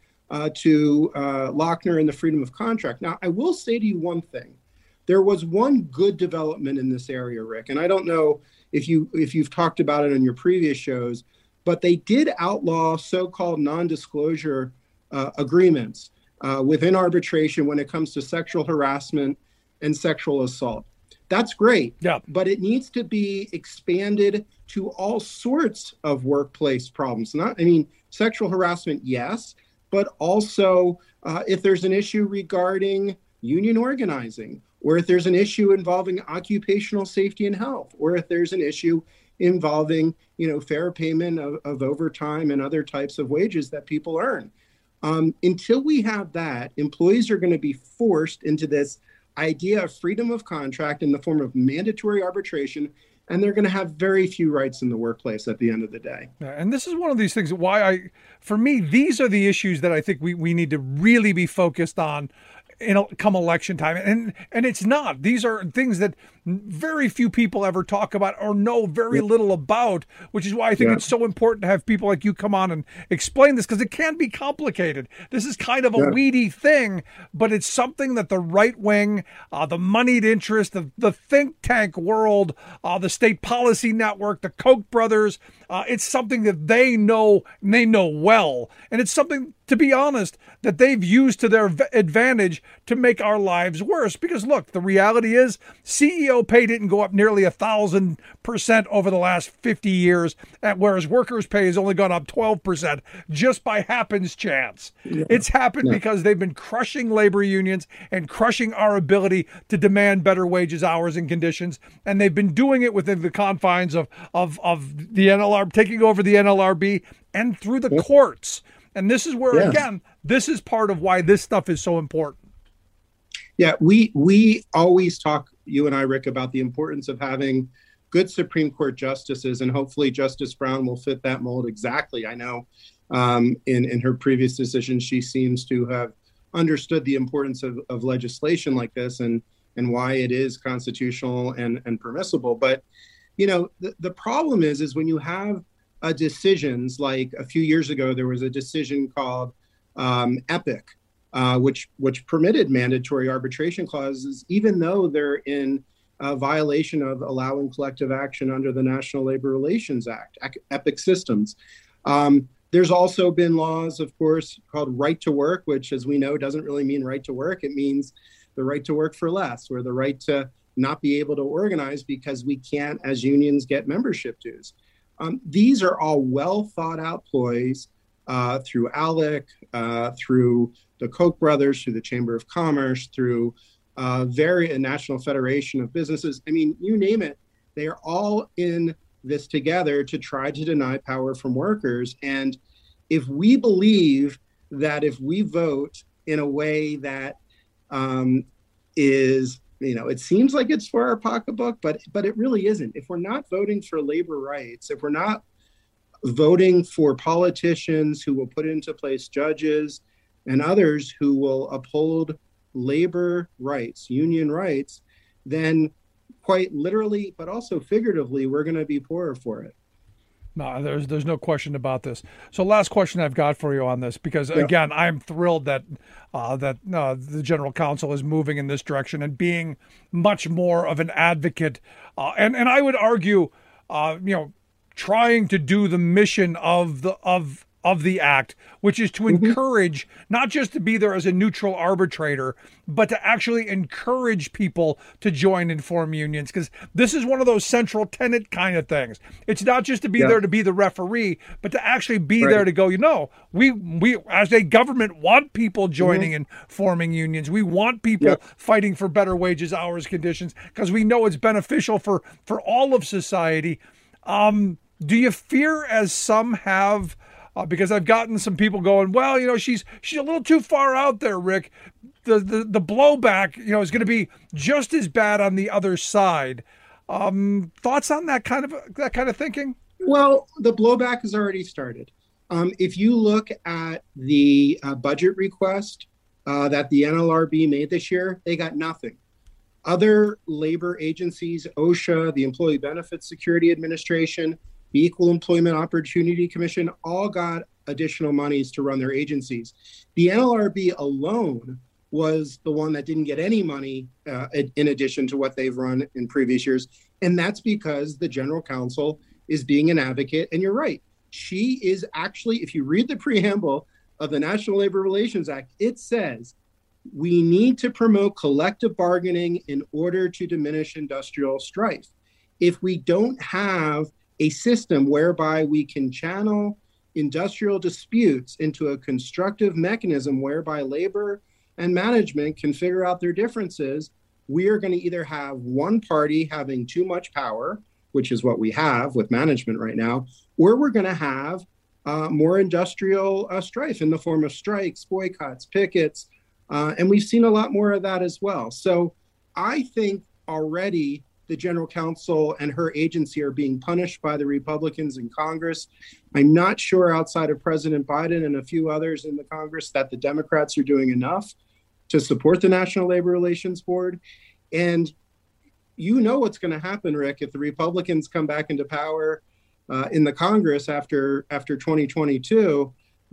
to Lochner and the freedom of contract. Now, I will say to you one thing. There was one good development in this area, Rick, and I don't know if you've talked about it in your previous shows, but they did outlaw so-called non-disclosure agreements within arbitration when it comes to sexual harassment and sexual assault. That's great, but it needs to be expanded to all sorts of workplace problems. Sexual harassment, yes, but also if there's an issue regarding union organizing, or if there's an issue involving occupational safety and health, or if there's an issue involving, fair payment of overtime and other types of wages that people earn. Until we have that, employees are going to be forced into this idea of freedom of contract in the form of mandatory arbitration, and they're going to have very few rights in the workplace at the end of the day. Yeah, and this is one of these things for me, these are the issues that I think we need to really be focused on come election time. And it's not. These are things that very few people ever talk about or know very little about, which is why I think it's so important to have people like you come on and explain this, because it can be complicated. This is kind of a weedy thing, but it's something that the right wing, the moneyed interest, the think tank world, the State Policy Network, the Koch brothers, it's something that they know well. And it's something, to be honest, that they've used to their advantage to make our lives worse. Because look, the reality is CEO pay didn't go up nearly 1,000% over the last 50 years, whereas workers' pay has only gone up 12% just by happenstance. It's happened because they've been crushing labor unions and crushing our ability to demand better wages, hours, and conditions. And they've been doing it within the confines of the NLRB, taking over the NLRB and through the courts. And this is where, again, this is part of why this stuff is so important. Yeah, we always talk, you and I, Rick, about the importance of having good Supreme Court justices, and hopefully Justice Brown will fit that mold exactly. I know in her previous decision, she seems to have understood the importance of legislation like this and why it is constitutional and permissible. But, the problem is when you have decisions like a few years ago, there was a decision called EPIC, which permitted mandatory arbitration clauses, even though they're in violation of allowing collective action under the National Labor Relations Act, EPIC systems. There's also been laws, of course, called right to work, which, as we know, doesn't really mean right to work. It means the right to work for less, or the right to not be able to organize because we can't, as unions, get membership dues. These are all well thought out ploys through ALEC, through the Koch brothers, through the Chamber of Commerce, through National Federation of Businesses. I mean, you name it, they are all in this together to try to deny power from workers. And if we believe that if we vote in a way that is, it seems like it's for our pocketbook, but it really isn't. If we're not voting for labor rights, if we're not voting for politicians who will put into place judges and others who will uphold labor rights, union rights, then quite literally, but also figuratively, we're going to be poorer for it. No, there's no question about this. So last question I've got for you on this, because again, I'm thrilled that the General Counsel is moving in this direction and being much more of an advocate, and I would argue, trying to do the mission of of the act, which is to encourage, not just to be there as a neutral arbitrator, but to actually encourage people to join and form unions. Because this is one of those central tenet kind of things. It's not just to be there to be the referee, but to actually be there to go, we as a government want people joining and forming unions. We want people fighting for better wages, hours, conditions, because we know it's beneficial for all of society. Do you fear, as some have, because I've gotten some people going, well, she's a little too far out there, Rick. The blowback, is going to be just as bad on the other side. Thoughts on that kind of thinking? Well, the blowback has already started. If you look at the budget request that the NLRB made this year, they got nothing. Other labor agencies, OSHA, the Employee Benefits Security Administration, the Equal Employment Opportunity Commission, all got additional monies to run their agencies. The NLRB alone was the one that didn't get any money in addition to what they've run in previous years. And that's because the general counsel is being an advocate. And you're right. She is actually, if you read the preamble of the National Labor Relations Act, it says we need to promote collective bargaining in order to diminish industrial strife. If we don't have a system whereby we can channel industrial disputes into a constructive mechanism whereby labor and management can figure out their differences, we are going to either have one party having too much power, which is what we have with management right now, or we're going to have more industrial strife in the form of strikes, boycotts, pickets, and we've seen a lot more of that as well. So I think already the general counsel and her agency are being punished by the Republicans in Congress. I'm not sure outside of President Biden and a few others in the Congress that the Democrats are doing enough to support the National Labor Relations Board. And you know what's going to happen, Rick, if the Republicans come back into power in the Congress after 2022.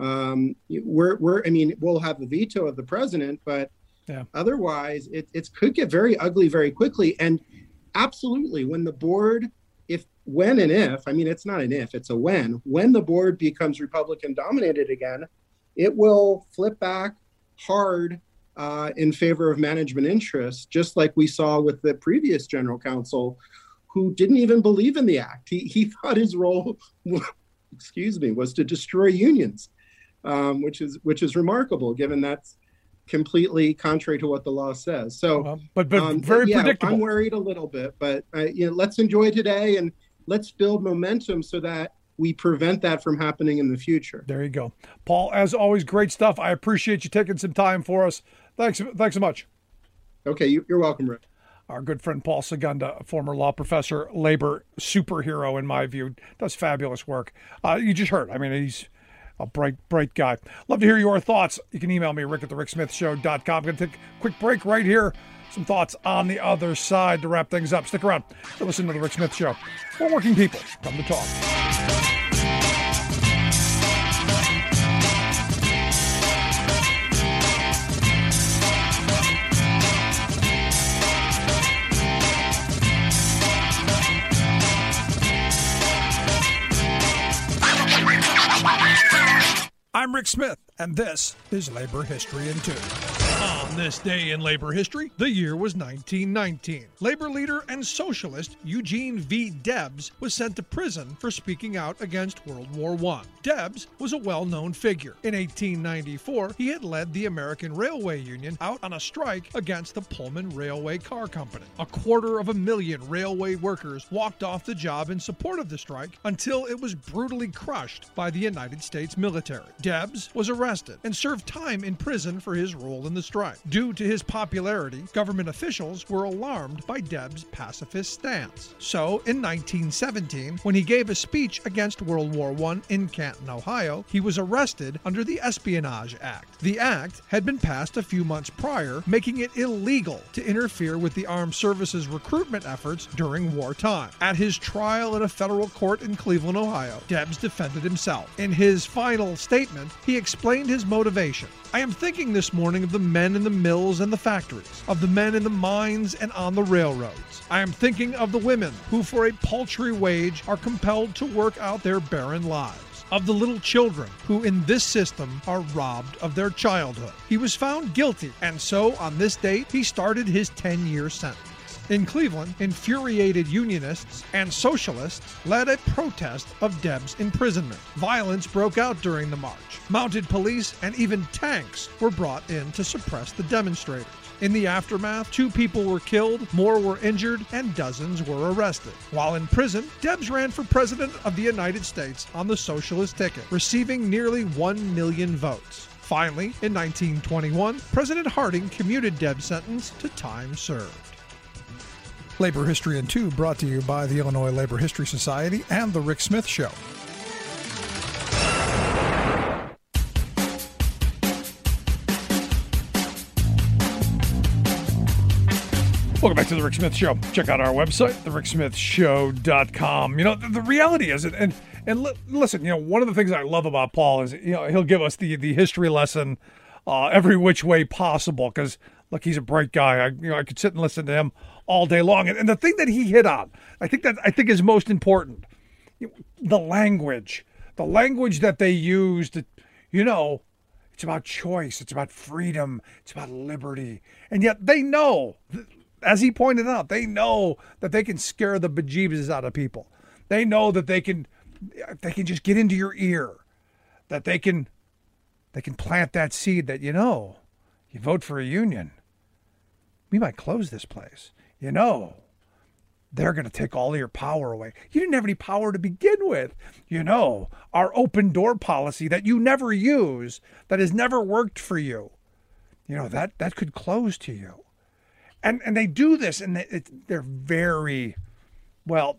We'll have the veto of the president, but otherwise it could get very ugly very quickly. And absolutely, when the board, it's not an if, it's a when the board becomes Republican dominated again, it will flip back hard in favor of management interests, just like we saw with the previous general counsel, who didn't even believe in the act. He thought his role, was to destroy unions, which is remarkable, given that's completely contrary to what the law says. So, but very predictable. I'm worried a little bit, but let's enjoy today and let's build momentum so that we prevent that from happening in the future. There you go. Paul, as always, great stuff. I appreciate you taking some time for us. Thanks so much. Okay, you're welcome, Rick. Our good friend Paul Segunda, former law professor, labor superhero in my view, does fabulous work. You just heard. He's a bright guy. Love to hear your thoughts. You can email me, rick@thericksmithshow.com. I'm going to take a quick break right here. Some thoughts on the other side to wrap things up. Stick around to listen to The Rick Smith Show, where working people come to talk. I'm Rick Smith, and this is Labor History in 2. On this day in labor history, the year was 1919. Labor leader and socialist Eugene V. Debs was sent to prison for speaking out against World War I. Debs was a well-known figure. In 1894, he had led the American Railway Union out on a strike against the Pullman Railway Car Company. 250,000 railway workers walked off the job in support of the strike until it was brutally crushed by the United States military. Debs was arrested and served time in prison for his role in the strike. Due to his popularity, government officials were alarmed by Debs' pacifist stance. So, in 1917, when he gave a speech against World War I in Canton, Ohio, he was arrested under the Espionage Act. The act had been passed a few months prior, making it illegal to interfere with the armed services recruitment efforts during wartime. At his trial at a federal court in Cleveland, Ohio, Debs defended himself. In his final statement, he explained his motivation. I am thinking this morning of the men in the mills and the factories, of the men in the mines and on the railroads. I am thinking of the women who for a paltry wage are compelled to work out their barren lives. of the little children who in this system are robbed of their childhood. He was found guilty, and so on this date, he started his 10-year sentence. In Cleveland, infuriated unionists and socialists led a protest of Deb's imprisonment. Violence broke out during the march. Mounted police and even tanks were brought in to suppress the demonstrators. In the aftermath, 2 people were killed, more were injured, and dozens were arrested. While in prison, Debs ran for president of the United States on the socialist ticket, receiving nearly 1 million votes. Finally, in 1921, President Harding commuted Deb's sentence to time served. Labor History in 2 brought to you by the Illinois Labor History Society and The Rick Smith Show. Welcome back to The Rick Smith Show. Check out our website, thericksmithshow.com. You know, the reality is, and listen, you know, one of the things I love about Paul is, you know, he'll give us the history lesson every which way possible because, look, he's a bright guy. I could sit and listen to him all day long. And the thing that he hit on, I think is most important, the language that they used. You know, it's about choice, it's about freedom, it's about liberty, and yet they know, as he pointed out, they know that they can scare the bejeebus out of people. They know that they can just get into your ear, that they can plant that seed that, you know, you vote for a union, we might close this place. You know, they're going to take all of your power away. You didn't have any power to begin with. You know, our open door policy that you never use, that has never worked for you, you know, that could close to you. And they do this, and they're very, well,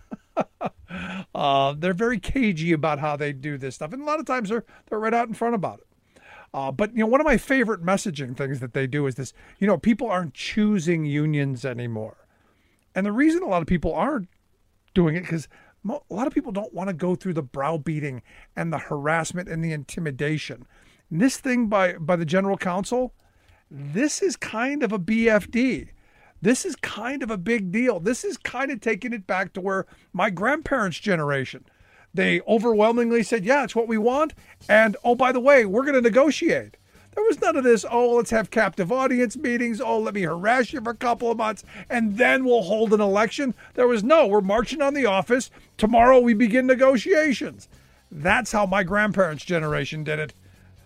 they're very cagey about how they do this stuff. And a lot of times they're right out in front about it. But, you know, one of my favorite messaging things that they do is this, you know, people aren't choosing unions anymore. And the reason a lot of people aren't doing it because a lot of people don't want to go through the browbeating and the harassment and the intimidation. And this thing by the general counsel, this is kind of a BFD. This is kind of a big deal. This is kind of taking it back to where my grandparents' generation, they overwhelmingly said, yeah, it's what we want. And, oh, by the way, we're going to negotiate. There was none of this, oh, let's have captive audience meetings. Oh, let me harass you for a couple of months, and then we'll hold an election. There was no, we're marching on the office. Tomorrow we begin negotiations. That's how my grandparents' generation did it.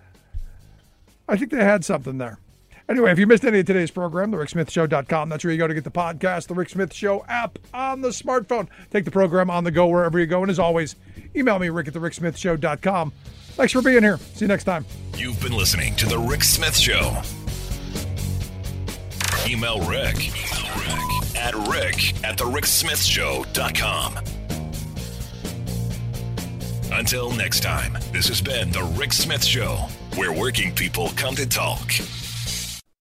I think they had something there. Anyway, if you missed any of today's program, thericksmithshow.com. That's where you go to get the podcast, the Rick Smith Show app on the smartphone. Take the program on the go wherever you go. And as always, email me, rick@thericksmithshow.com. Thanks for being here. See you next time. You've been listening to The Rick Smith Show. Email Rick at rick@thericksmithshow.com. Until next time, this has been The Rick Smith Show, where working people come to talk.